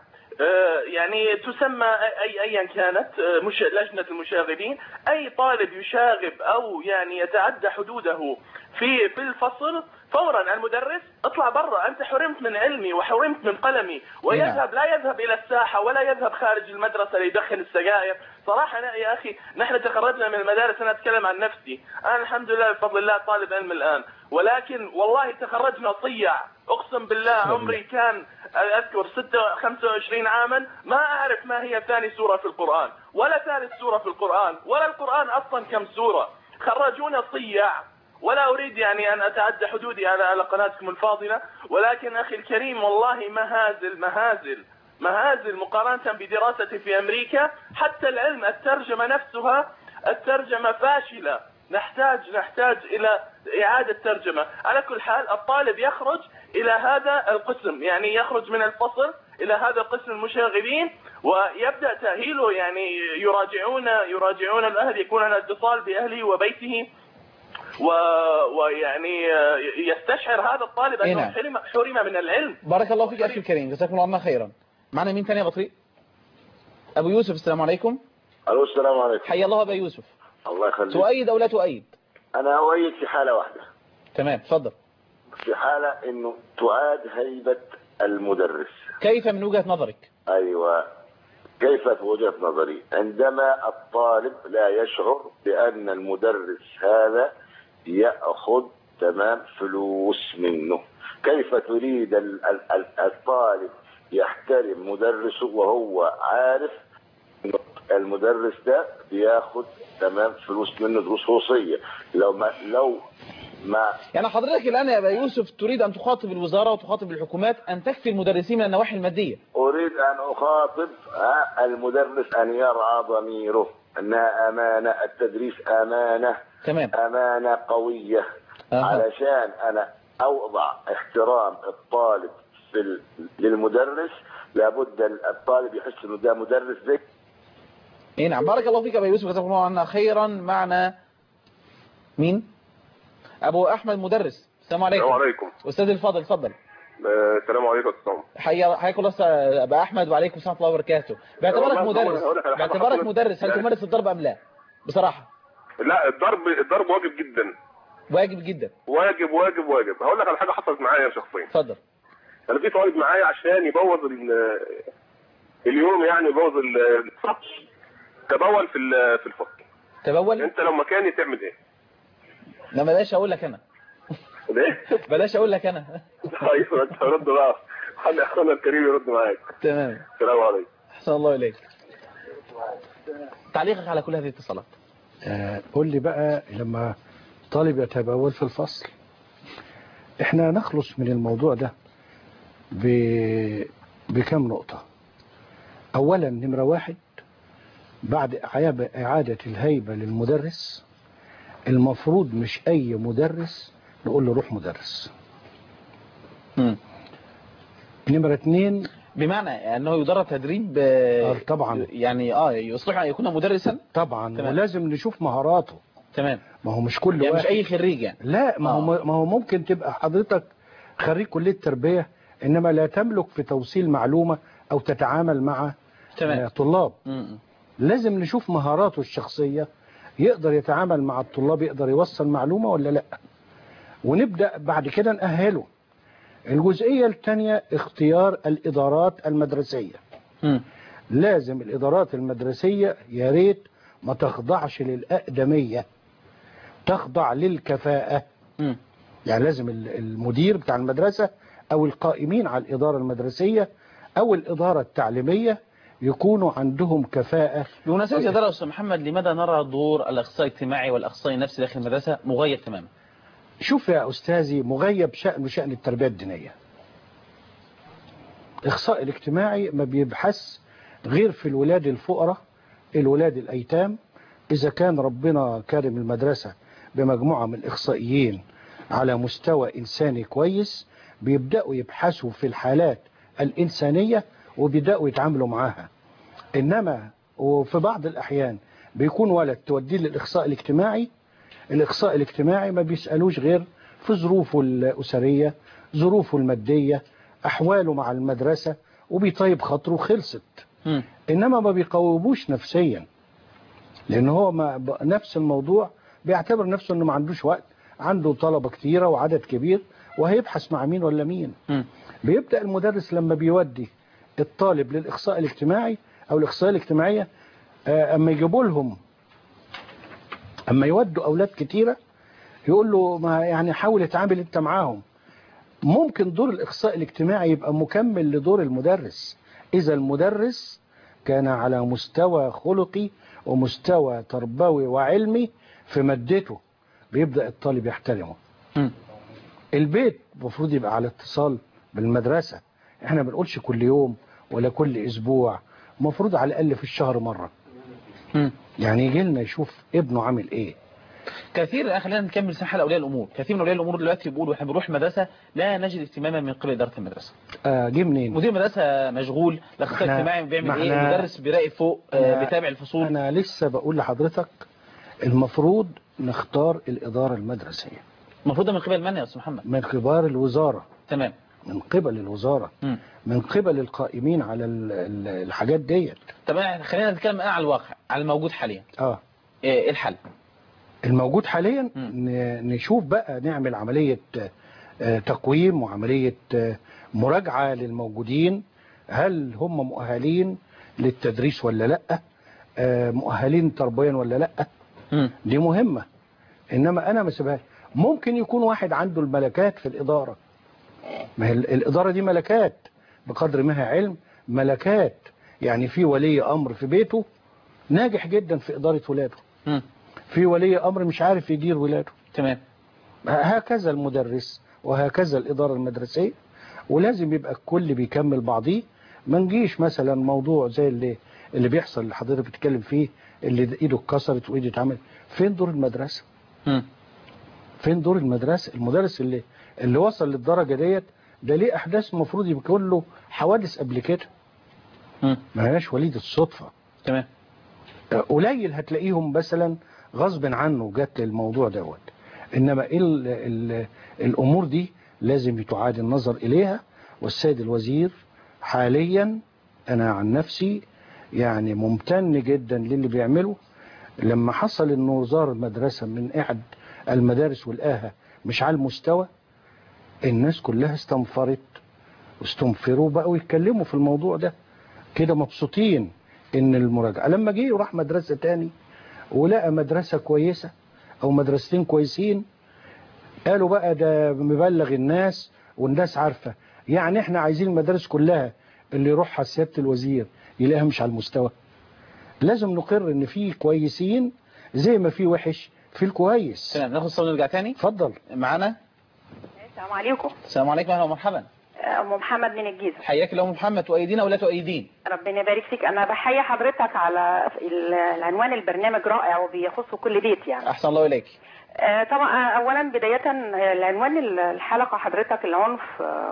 يعني تسمى أي أيا كانت، مش لجنة المشاغبين. أي طالب يشاغب أو يعني يتعدى حدوده في في الفصل، فورا المدرس اطلع برا، أنت حرمت من علمي وحرمت من قلمي، ويذهب لا يذهب إلى الساحة ولا يذهب خارج المدرسة ليدخن السجائر. صراحة أنا يا أخي نحن تخرجنا من المدارس، أنا أتكلم عن نفسي، أنا الحمد لله بفضل الله طالب علم الآن، ولكن والله تخرجنا صيع. أقسم بالله عمري كان أذكر ستة خمسة وعشرين عاما ما أعرف ما هي ثاني سورة في القرآن ولا ثالث سورة في القرآن ولا القرآن أصلا كم سورة. خرجونا صيع. ولا أريد يعني أن أتعدى حدودي على على قناتكم الفاضلة، ولكن أخي الكريم والله مهازل مهازل مهازل مقارنة بدراستي في أمريكا. حتى العلم الترجمة نفسها الترجمة فاشلة، نحتاج نحتاج إلى إعادة ترجمة. على كل حال الطالب يخرج إلى هذا القسم، يعني يخرج من الفصل إلى هذا القسم المشاغبين، ويبدأ تأهيله، يعني يراجعون يراجعون الأهل، يكون على اتصال بأهله وبيته، و... ويعني يستشعر هذا الطالب أنه حرم حرم من العلم. بارك الله فيك أخي الكريم، جزاكم الله خيرا. معنا مين تاني يا بطريق؟ أبو يوسف، السلام عليكم. ألو السلام عليكم. حيا الله أبا يوسف. الله يخليك. تؤيد أو لا تؤيد؟ أنا أؤيد في حالة واحدة. تمام، تفضل. في حالة إنه تعاد هيبة المدرس. كيف من وجهة نظرك؟ أيوة، كيف في وجهة نظري؟ عندما الطالب لا يشعر بأن المدرس هذا يأخذ تمام فلوس منه. كيف تريد الطالب يحترم مدرسه وهو عارف إنه المدرس ده بياخد تمام فلوس منه دروس خصوصية؟ لو ما لو ما يعني حضرتك الآن يا أبا يوسف تريد أن تخاطب الوزارة وتخاطب الحكومات أن تكفي المدرسين من النواحي المادية؟ أريد أن أخاطب المدرس أن يرعى ضميره، أنها أمانة، التدريس أمانة. تمام. أمانة قوية. أه. علشان أنا أوضع احترام الطالب في للمدرس، لابد الطالب يحس إنه ده مدرس ذكي. إيه نعم، بارك الله فيك أبا يوسف، جزاكم الله عنا خيرا. معنا مين؟ أبو أحمد مدرس. السلام عليكم. السلام عليكم. أستاذ الفاضل، اتفضل. السلام عليكم أستاذ. حيا حياكم الله أبا أحمد، وعليكم السلام ورحمة الله وبركاته. باعتبارك مدرس باعتبارك مدرس هل تمارس الضرب أم لا؟ بصراحة. لا، الضرب الضرب واجب جدا. واجب جدا. واجب واجب واجب. هقول لك على حاجة حصلت معايا شخصيا. اتفضل. أنا في طالب معايا عشان يبوظ اليوم، يعني يبوظ الفصل، تبول في في الفصل. تبول؟ أنت لو مكاني تعمل إيه؟ لا بلاش أقول لك أنا. ليه؟ بلاش أقول لك أنا. أيوه أنت رد بقى، خلي أخونا الكريم يرد معاك. تمام. السلام عليكم. أحسن الله إليك. تعليقك على كل هذه الاتصالات. آه قول لي بقى، لما طالب يتبول في الفصل، احنا نخلص من الموضوع ده ب... بكم نقطة. أولا، نمرة واحد، بعد إعادة الهيبة للمدرس، المفروض مش أي مدرس نقول له روح مدرس. م. نمرة اتنين، بمعنى انه يدرب تدريب آه طبعا يعني اه يصلح ان يكون مدرسا طبعا تمام. ولازم نشوف مهاراته. تمام. ما هو مش كل يعني واحد مش اي خريج يعني. لا ما آه. هو ما هو ممكن تبقى حضرتك خريج كلية تربية انما لا تملك في توصيل معلومة او تتعامل مع تمام. طلاب. م- لازم نشوف مهاراته الشخصية، يقدر يتعامل مع الطلاب، يقدر يوصل معلومة ولا لا، ونبدأ بعد كده نأهله. الجزئية الثانية اختيار الإدارات المدرسية. م. لازم الإدارات المدرسية يا ريت ما تخضعش للأقدمية، تخضع للكفاءة. م. يعني لازم المدير بتاع المدرسة أو القائمين على الإدارة المدرسية أو الإدارة التعليمية يكونوا عندهم كفاءة. بمناسبة يا دكتور أستاذ محمد، لماذا نرى دور الأخصائي الاجتماعي والأخصائي النفسي داخل المدرسة مغيب تماما؟ شوف يا أستاذي، مغيب شأنه شأن التربية الدينية. الأخصائي الاجتماعي ما بيبحث غير في الولاد الفقراء، الولاد الأيتام. إذا كان ربنا كارم المدرسة بمجموعة من الإخصائيين على مستوى إنساني كويس، بيبدأوا يبحثوا في الحالات الإنسانية وبيبدأوا يتعاملوا معاها. إنما وفي بعض الأحيان بيكون ولد توديه للإخصائي الاجتماعي، الإخصائي الاجتماعي ما بيسألوش غير في ظروفه الأسرية، ظروفه المادية، أحواله مع المدرسة، وبيطيب خاطره خلصت. م. إنما ما بيقوموش نفسيا، لأن هو ما نفس الموضوع بيعتبر نفسه أنه ما عندوش وقت، عنده طلبة كتيرة وعدد كبير وهيبحث مع مين ولا مين. م. بيبدأ المدرس لما بيودي الطالب للإخصائي الاجتماعي أو الإخصائية الاجتماعية، أما يجيبوا لهم، أما يودوا أولاد كتيرة يقول له ما يعني حاول تتعامل أنت معاهم. ممكن دور الإخصائي الاجتماعي يبقى مكمل لدور المدرس إذا المدرس كان على مستوى خلقي ومستوى تربوي وعلمي في مادته، بيبدأ الطالب يحترمه. م. البيت المفروض يبقى على اتصال بالمدرسة، احنا ما بنقولش كل يوم ولا كل اسبوع، المفروض على الاقل في الشهر مرة. م. يعني يجي لنا يشوف ابنه عامل ايه. كثير، خلينا نكمل سنحة اولياء الامور، كثير من اولياء الامور دلوقتي بيقولوا احنا بنروح المدرسة لا نجد اهتماما من قبل ادارة المدرسة. آه جه منين؟ مدير المدرسة مشغول، الاخصائي الاجتماعي بيعمل ايه، المدرس بيراقب فوق، آه بيتابع الفصول. انا لسه بقول لحضرتك المفروض نختار الادارة المدرسية. المفروض من قبل من يا استاذ محمد؟ من قبل الوزارة. تمام. من قبل الوزارة. م. من قبل القائمين على الحاجات ديت. طب خلينا نتكلم على الواقع، على الموجود حاليا. اه ايه الحل؟ الموجود حاليا م. نشوف بقى، نعمل عملية تقويم وعملية مراجعة للموجودين، هل هم مؤهلين للتدريس ولا لا، مؤهلين تربيا ولا لا. م. دي مهمة. انما انا ما سيبهاش. ممكن يكون واحد عنده الملكات في الادارة، ما هي الادارة دي ملكات بقدر ما هي علم، ملكات. يعني في ولي امر في بيته ناجح جدا في ادارة ولاده، م. في ولي امر مش عارف يدير ولاده. تمام. هكذا المدرس وهكذا الادارة المدرسية، ولازم يبقى الكل بيكمل بعضيه. ما نجيش مثلا موضوع زي اللي اللي بيحصل اللي حضرتك بتتكلم فيه، اللي ايده اتكسرت وايده اتعمل. فين دور المدرسة؟ م. فين دور المدرسة؟ المدرس اللي اللي وصل للدرجة ديت ده ليه احداث المفروض يكون له حوادث قبل كده، م. ما هياش وليد الصدفة. تمام. قليل هتلاقيهم مثلا غصب عنه جت الموضوع دوت. انما ال ال الامور دي لازم تعاد النظر اليها. والسيد الوزير حاليا انا عن نفسي يعني ممتن جدا للي بيعمله. لما حصل انه زار المدرسة من احد المدارس والآها مش على المستوى، الناس كلها استنفرت واستنفروا بقوا يتكلموا في الموضوع ده كده مبسوطين ان المراجعة. لما جه وراح مدرسة تاني ولقى مدرسة كويسة او مدرستين كويسين، قالوا بقى ده مبلغ الناس والناس عارفة. يعني احنا عايزين المدارس كلها اللي يروحها سيادة الوزير يلاقيها مش على المستوى. لازم نقر ان في كويسين زي ما في وحش في الكويس. تمام. ناخد صوت ونرجع تاني. اتفضل. معانا. السلام عليكم. السلام عليكم، اهلا ومرحبا. ام محمد من الجيزه. حياك الله ام محمد، تؤيدين ولا تؤيدين؟ ربنا يبارك فيك. انا بحيي حضرتك على العنوان، البرنامج رائع وبيخص كل بيت يعني. احسن الله اليك. آه طبعا اولا بدايه العنوان الحلقه حضرتك العنف آه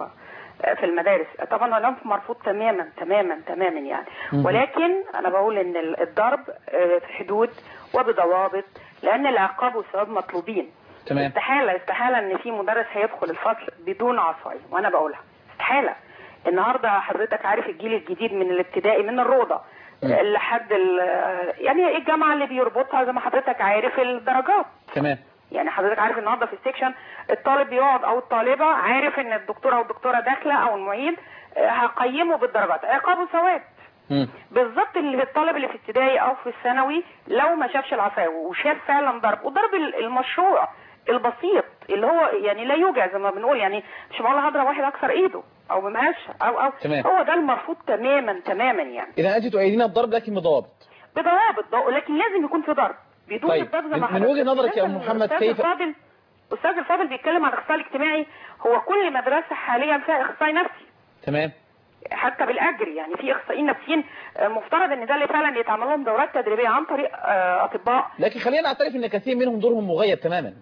في المدارس. طبعا العنف مرفوض تماما تماما تماما يعني، ولكن انا بقول ان الضرب في حدود وبضوابط، لان العقاب والثواب مطلوبين. تمام. استحاله استحاله ان في مدرس هيدخل الفصل بدون عصايه، وانا بقولها استحاله. النهارده حضرتك عارف الجيل الجديد من الابتدائي من الروضه لحد يعني الجامعه اللي بيربطها زي ما حضرتك عارف الدرجات. تمام. يعني حضرتك عارف النهارده في السكشن الطالب بيقعد او الطالبه عارف ان الدكتوره او الدكتوره داخله او المعيد هقيمه بالدرجات، عقاب وثواب. بالظبط اللي الطالب اللي في ابتدائي او في الثانوي لو ما شافش العصايه وشاف فعلا ضرب، وضرب المشروع البسيط اللي هو يعني لا يوجع زي ما بنقول، يعني مش معقول هضرب واحد اكسر ايده او بمقشه او او تمام. هو ده المرفوض تماما تماما يعني. اذا انت تؤيدين الضرب لكن بضوابط. بضوابط، لكن لازم يكون في ضرب بدون طيب. الضرب زي ما من وجهه نظرك يا ام محمد كيف الفاضل استاذ الفاضل بيتكلم عن الاخصائي الاجتماعي، هو كل مدرسه حاليا فيها اخصائي نفسي. تمام. حتى بالاجر، يعني في اخصائيين نفسيين مفترض ان ده اللي فعلا يتعمل لهم دورات تدريبيه عن طريق اطباء. لكن خلينا نعترف ان كثير منهم دورهم مغيب تماما.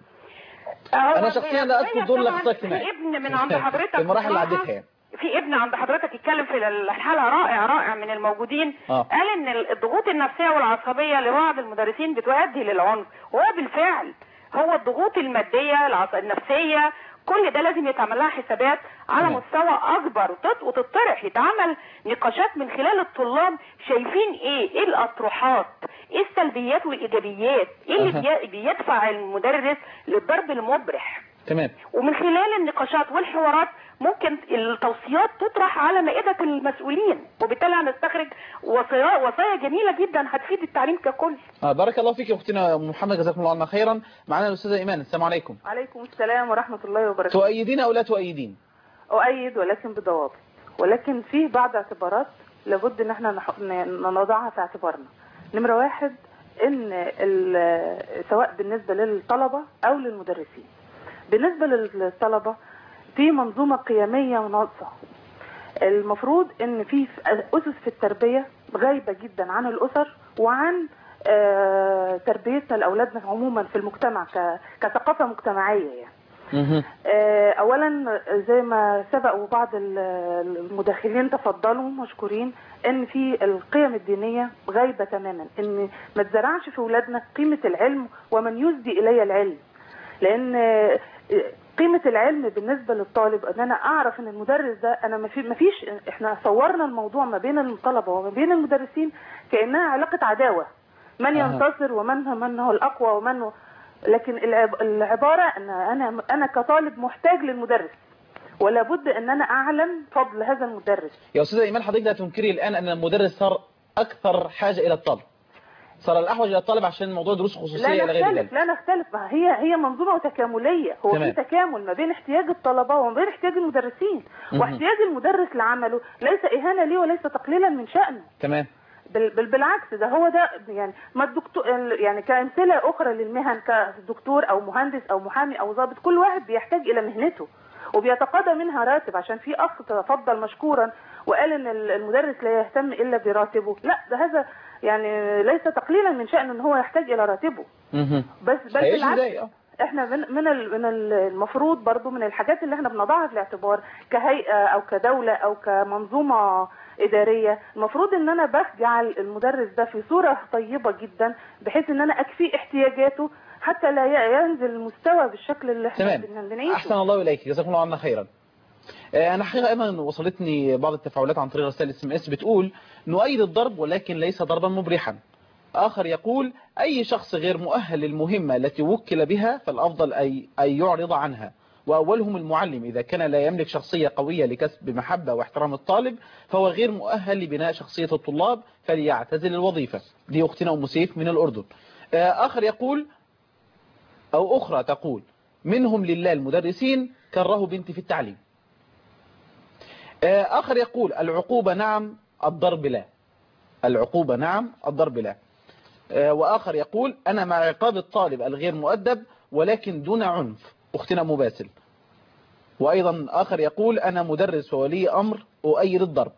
انا شخصيا لا اذكر دور الاخصائي الاجتماعي. في ابن من عند حضرتك في المراحل اللي عديتها يعني. في ابن عند حضرتك يتكلم في الحاله رائع رائع من الموجودين. آه. قال ان الضغوط النفسيه والعصبيه لبعض المدرسين بتؤدي للعنف، وهو بالفعل هو الضغوط الماديه النفسيه كل ده لازم يتعمل لها حسابات على مم. مستوى اكبر وتطرح، يتعمل نقاشات من خلال الطلاب شايفين ايه ايه الاطروحات، ايه السلبيات والايجابيات، ايه اللي أه. بيدفع المدرس للضرب المبرح. تمام. ومن خلال النقاشات والحوارات ممكن التوصيات تطرح على مائدة المسؤولين، وبالتالي هنستخرج وصايا وصايا جميلة جدا هتفيد التعليم ككل. آه بارك الله فيك يا اختنا محمد، جزاكم الله عنا خيرا. معنا الاستاذه ايمان، السلام عليكم. عليكم السلام ورحمة الله وبركاته. تؤيدين او لا تؤيدين؟ اؤيد ولكن بضوابط، ولكن فيه بعض اعتبارات لابد ان احنا نضعها في اعتبارنا. نمرة واحد ان سواء بالنسبة للطلبة او للمدرسين. بالنسبة للطلبة في منظومة قيمية ناقصة. المفروض ان في اسس في التربية غايبة جدا عن الاسر وعن آه تربيتنا لاولادنا عموما في المجتمع كثقافة مجتمعية يعني. آه اولا زي ما سبق وبعض المداخلين تفضلوا مشكورين ان في القيم الدينية غايبة تماما، ان ما تزرعش في اولادنا قيمة العلم ومن يسدي الي العلم، لان قيمة العلم بالنسبة للطالب ان انا اعرف ان المدرس ده انا ما فيش، احنا صورنا الموضوع ما بين الطلبة وما بين المدرسين كأنها علاقة عداوة، من ينتصر ومن من هو الاقوى ومن هو، لكن العبارة ان انا انا كطالب محتاج للمدرس ولا بد ان انا اعلم فضل هذا المدرس. يا استاذة ايمان حضرتك لا تنكري الان ان المدرس صار اكثر حاجة الى الطالب، صار الأحوج إلى الطالب عشان موضوع دروس خصوصية إلى غير ذلك. لا نختلف، ما هي هي منظومة تكاملية، هو تمام. في تكامل ما بين احتياج الطلبة وما بين احتياج المدرسين، واحتياج المدرس لعمله ليس إهانة ليه وليس تقليلا من شأنه. تمام. بل بالعكس، ده هو ده يعني ما الدكتور يعني كأمثلة أخرى للمهن كدكتور أو مهندس أو محامي أو ضابط، كل واحد بيحتاج إلى مهنته وبيتقاضى منها راتب، عشان في أخ تفضل مشكورا وقال إن المدرس لا يهتم إلا براتبه، لا ده هذا يعني ليس تقليلا من شأنه ان هو يحتاج الى راتبه. بس بس بالعكس احنا من من من المفروض برضو من الحاجات اللي احنا بنضعها في الاعتبار كهيئة او كدولة او كمنظومة ادارية، المفروض ان انا بجعل المدرس ده في صورة طيبة جدا بحيث ان انا اكفي احتياجاته حتى لا ينزل المستوى بالشكل اللي احنا بنعيشه. احسن الله اليك، جزاكم الله عنا خيرا. انا حقيقة ايضا وصلتني بعض التفاعلات عن طريق رسائل اس ام اس بتقول نؤيد الضرب ولكن ليس ضربا مبرحا. اخر يقول اي شخص غير مؤهل للمهمة التي وكل بها فالافضل اي ان يعرض عنها، واولهم المعلم اذا كان لا يملك شخصية قوية لكسب محبة واحترام الطالب فهو غير مؤهل لبناء شخصية الطلاب فليعتزل الوظيفة. دي اختنا ام سيف من الاردن. اخر يقول او اخرى تقول منهم لله المدرسين كرهوا بنتي في التعليم. آخر يقول العقوبة نعم الضرب لا، العقوبة نعم الضرب لا. وآخر يقول أنا مع عقاب الطالب الغير مؤدب ولكن دون عنف، أختنا مباسل. وأيضا آخر يقول أنا مدرس وولي أمر أؤيد الضرب.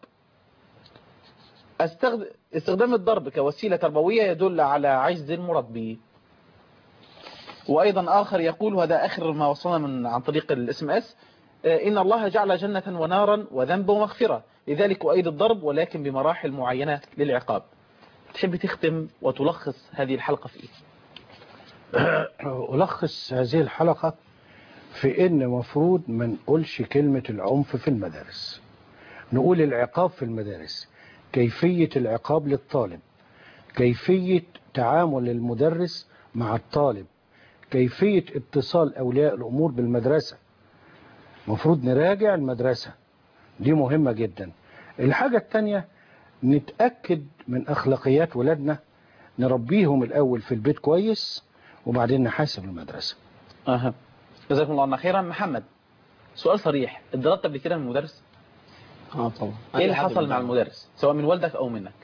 استخدام الضرب كوسيلة تربوية يدل على عجز المربي. وأيضا آخر يقول وهذا آخر ما وصلنا من عن طريق الاس ام اس إن الله جعل جنة ونارا وذنب ومغفرة، لذلك أؤيد الضرب ولكن بمراحل معينة للعقاب. تحب تختم وتلخص هذه الحلقة في إيه؟ ألخص هذه الحلقة في إن مفروض ما نقولش كلمة العنف في المدارس، نقول العقاب في المدارس، كيفية العقاب للطالب، كيفية تعامل المدرس مع الطالب، كيفية اتصال أولياء الأمور بالمدرسة. مفروض نراجع المدرسة، دي مهمة جدا. الحاجة التانية نتأكد من أخلاقيات ولادنا، نربيهم الأول في البيت كويس وبعدين نحاسب المدرسة. أها، جزاكم الله خيرا. محمد، سؤال صريح، اتضربت قبل كده من المدرس؟ اه طبعا. ايه اللي حصل مع المدرس سواء من والدك او منك؟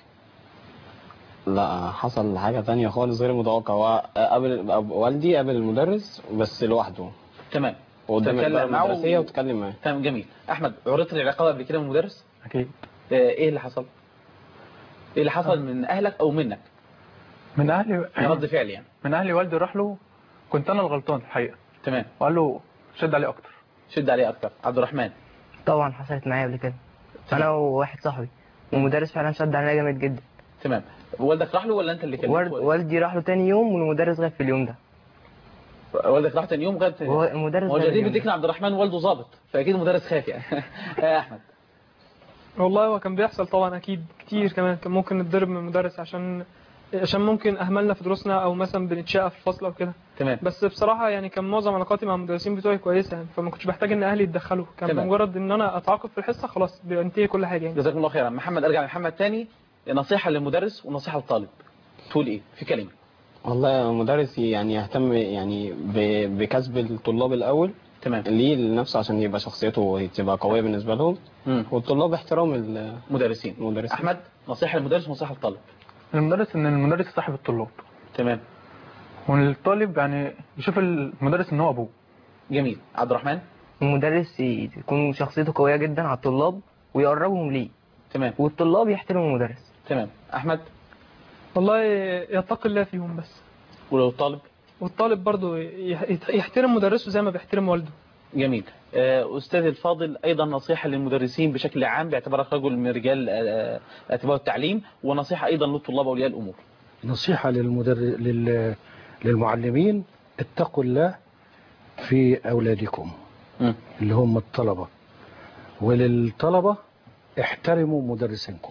لا، حصل حاجة تانية خالص غير متوقع. هو قابل والدي قابل المدرس بس لوحده. تمام. وقدام المدرسية وتكلم معاه. تمام، جميل. احمد، عرضت للعقاب قبل كده من المدرس؟ اكيد. ايه اللي حصل؟ ايه اللي حصل من اهلك او منك؟ من اهلي. رد فعل يعني. من اهلي والدي راح له، كنت انا الغلطان الحقيقة. تمام. وقال له شد عليه اكتر. شد عليه اكتر. عبد الرحمن. طبعا حصلت معايا قبل كده. انا وواحد صاحبي، والمدرس فعلا شد علينا جامد جدا. تمام. والدك راح له ولا انت اللي كلمته؟ والدي راح له تاني يوم والمدرس غاب في اليوم ده. والدك راح تاني يوم غاب تاني يوم. المدرس هو جدير بالذكر عبد الرحمن والده ظابط، فاكيد المدرس خاف يعني. يا احمد. والله هو كان بيحصل طبعا اكيد كتير، كمان كان ممكن نتضرب من المدرس عشان عشان ممكن اهملنا في دروسنا او مثلا بنتشقى في الفصل او كده. تمام. بس بصراحه يعني كان معظم علاقاتي مع المدرسين بتوعي كويسه يعني، فما كنتش بحتاج ان اهلي يتدخلوا، كان تمام. بمجرد ان انا اتعاقب في الحصه خلاص بينتهي كل حاجه يعني. جزاكم الله خيرا. محمد، ارجع لمحمد تاني، نصيحه للمدرس ونصيحه للطالب، تقول ايه في كلمه؟ والله المدرس يعني يهتم يعني بكسب الطلاب الاول. تمام. ليه لنفسه عشان يبقى شخصيته تبقى قويه بالنسبه لهم. مم. والطلاب احترام المدرسين. المدرسين. احمد، نصيحه للمدرس ونصيحه للطالب. المدرس ان المدرس صاحب الطلاب. تمام. والطالب يعني يشوف المدرس ان هو ابوه. جميل. عبد الرحمن. المدرس يكون شخصيته قويه جدا على الطلاب ويقربهم ليه. تمام. والطلاب يحترموا المدرس. تمام. احمد. والله يتقي الله فيهم بس. ولو الطالب؟ والطالب برضه يحترم مدرسه زي ما بيحترم والده. جميل. أستاذ الفاضل، أيضا نصيحة للمدرسين بشكل عام باعتبارك رجل من رجال اعتبار التعليم، ونصيحة أيضا للطلاب وأولياء الأمور. نصيحة للمدر... لل... للمعلمين، اتقوا الله في أولادكم م. اللي هم الطلبة، وللطلبة احترموا مدرسينكم.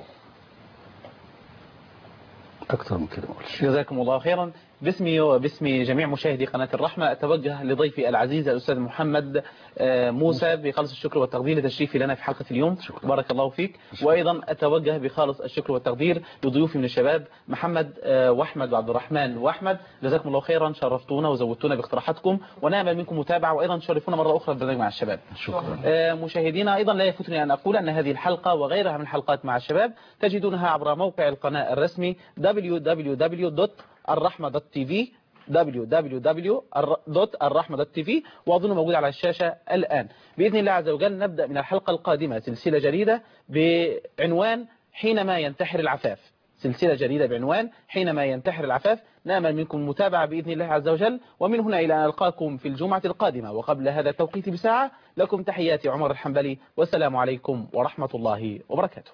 أكثر من كده مقولش. جزاكم الله خيرا. باسمي وباسم جميع مشاهدي قناة الرحمة أتوجه لضيفي العزيز الأستاذ محمد موسى بخالص الشكر والتقدير لتشريفي لنا في حلقة اليوم. شكرا. بارك الله فيك. وأيضا أتوجه بخالص الشكر والتقدير لضيوفي من الشباب محمد وأحمد وعبد الرحمن وأحمد. جزاكم الله خيرا، شرفتونا وزودتونا باقتراحاتكم، ونأمل منكم متابعة، وأيضا تشرفونا مرة أخرى بالبرنامج مع الشباب. شكرا. مشاهدينا، أيضا لا يفوتني أن أقول أن هذه الحلقة وغيرها من الحلقات مع الشباب تجدونها عبر موقع القناة الرسمي دبليو دبليو دبليو دوت الرحمة دوت تي في دبليو دبليو دبليو دوت الرحمة دوت تي في، وأظن موجود على الشاشة الآن. بإذن الله عز وجل نبدأ من الحلقة القادمة سلسلة جديدة بعنوان حينما ينتحر العفاف. سلسلة جديدة بعنوان حينما ينتحر العفاف. نأمل منكم المتابعة بإذن الله عز وجل، ومن هنا إلى أن ألقاكم في الجمعة القادمة وقبل هذا التوقيت بساعة، لكم تحياتي عمر الحنبلي، والسلام عليكم ورحمة الله وبركاته.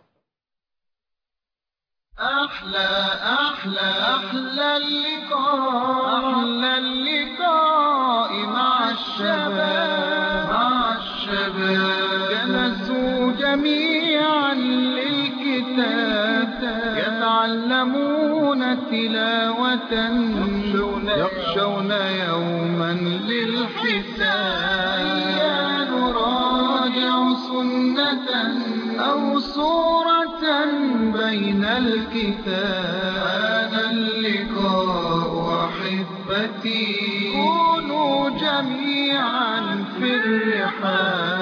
أحلى أحلى أحلى اللقاء أحلى اللقاء مع الشباب مع الشباب جلسوا جميعا للكتاب يتعلمون تلاوة يخشون يوما للحساب نراجع سنة أو صورة بين الكتاب. هذا اللقاء أحبتي كونوا جميعا في الرحاب.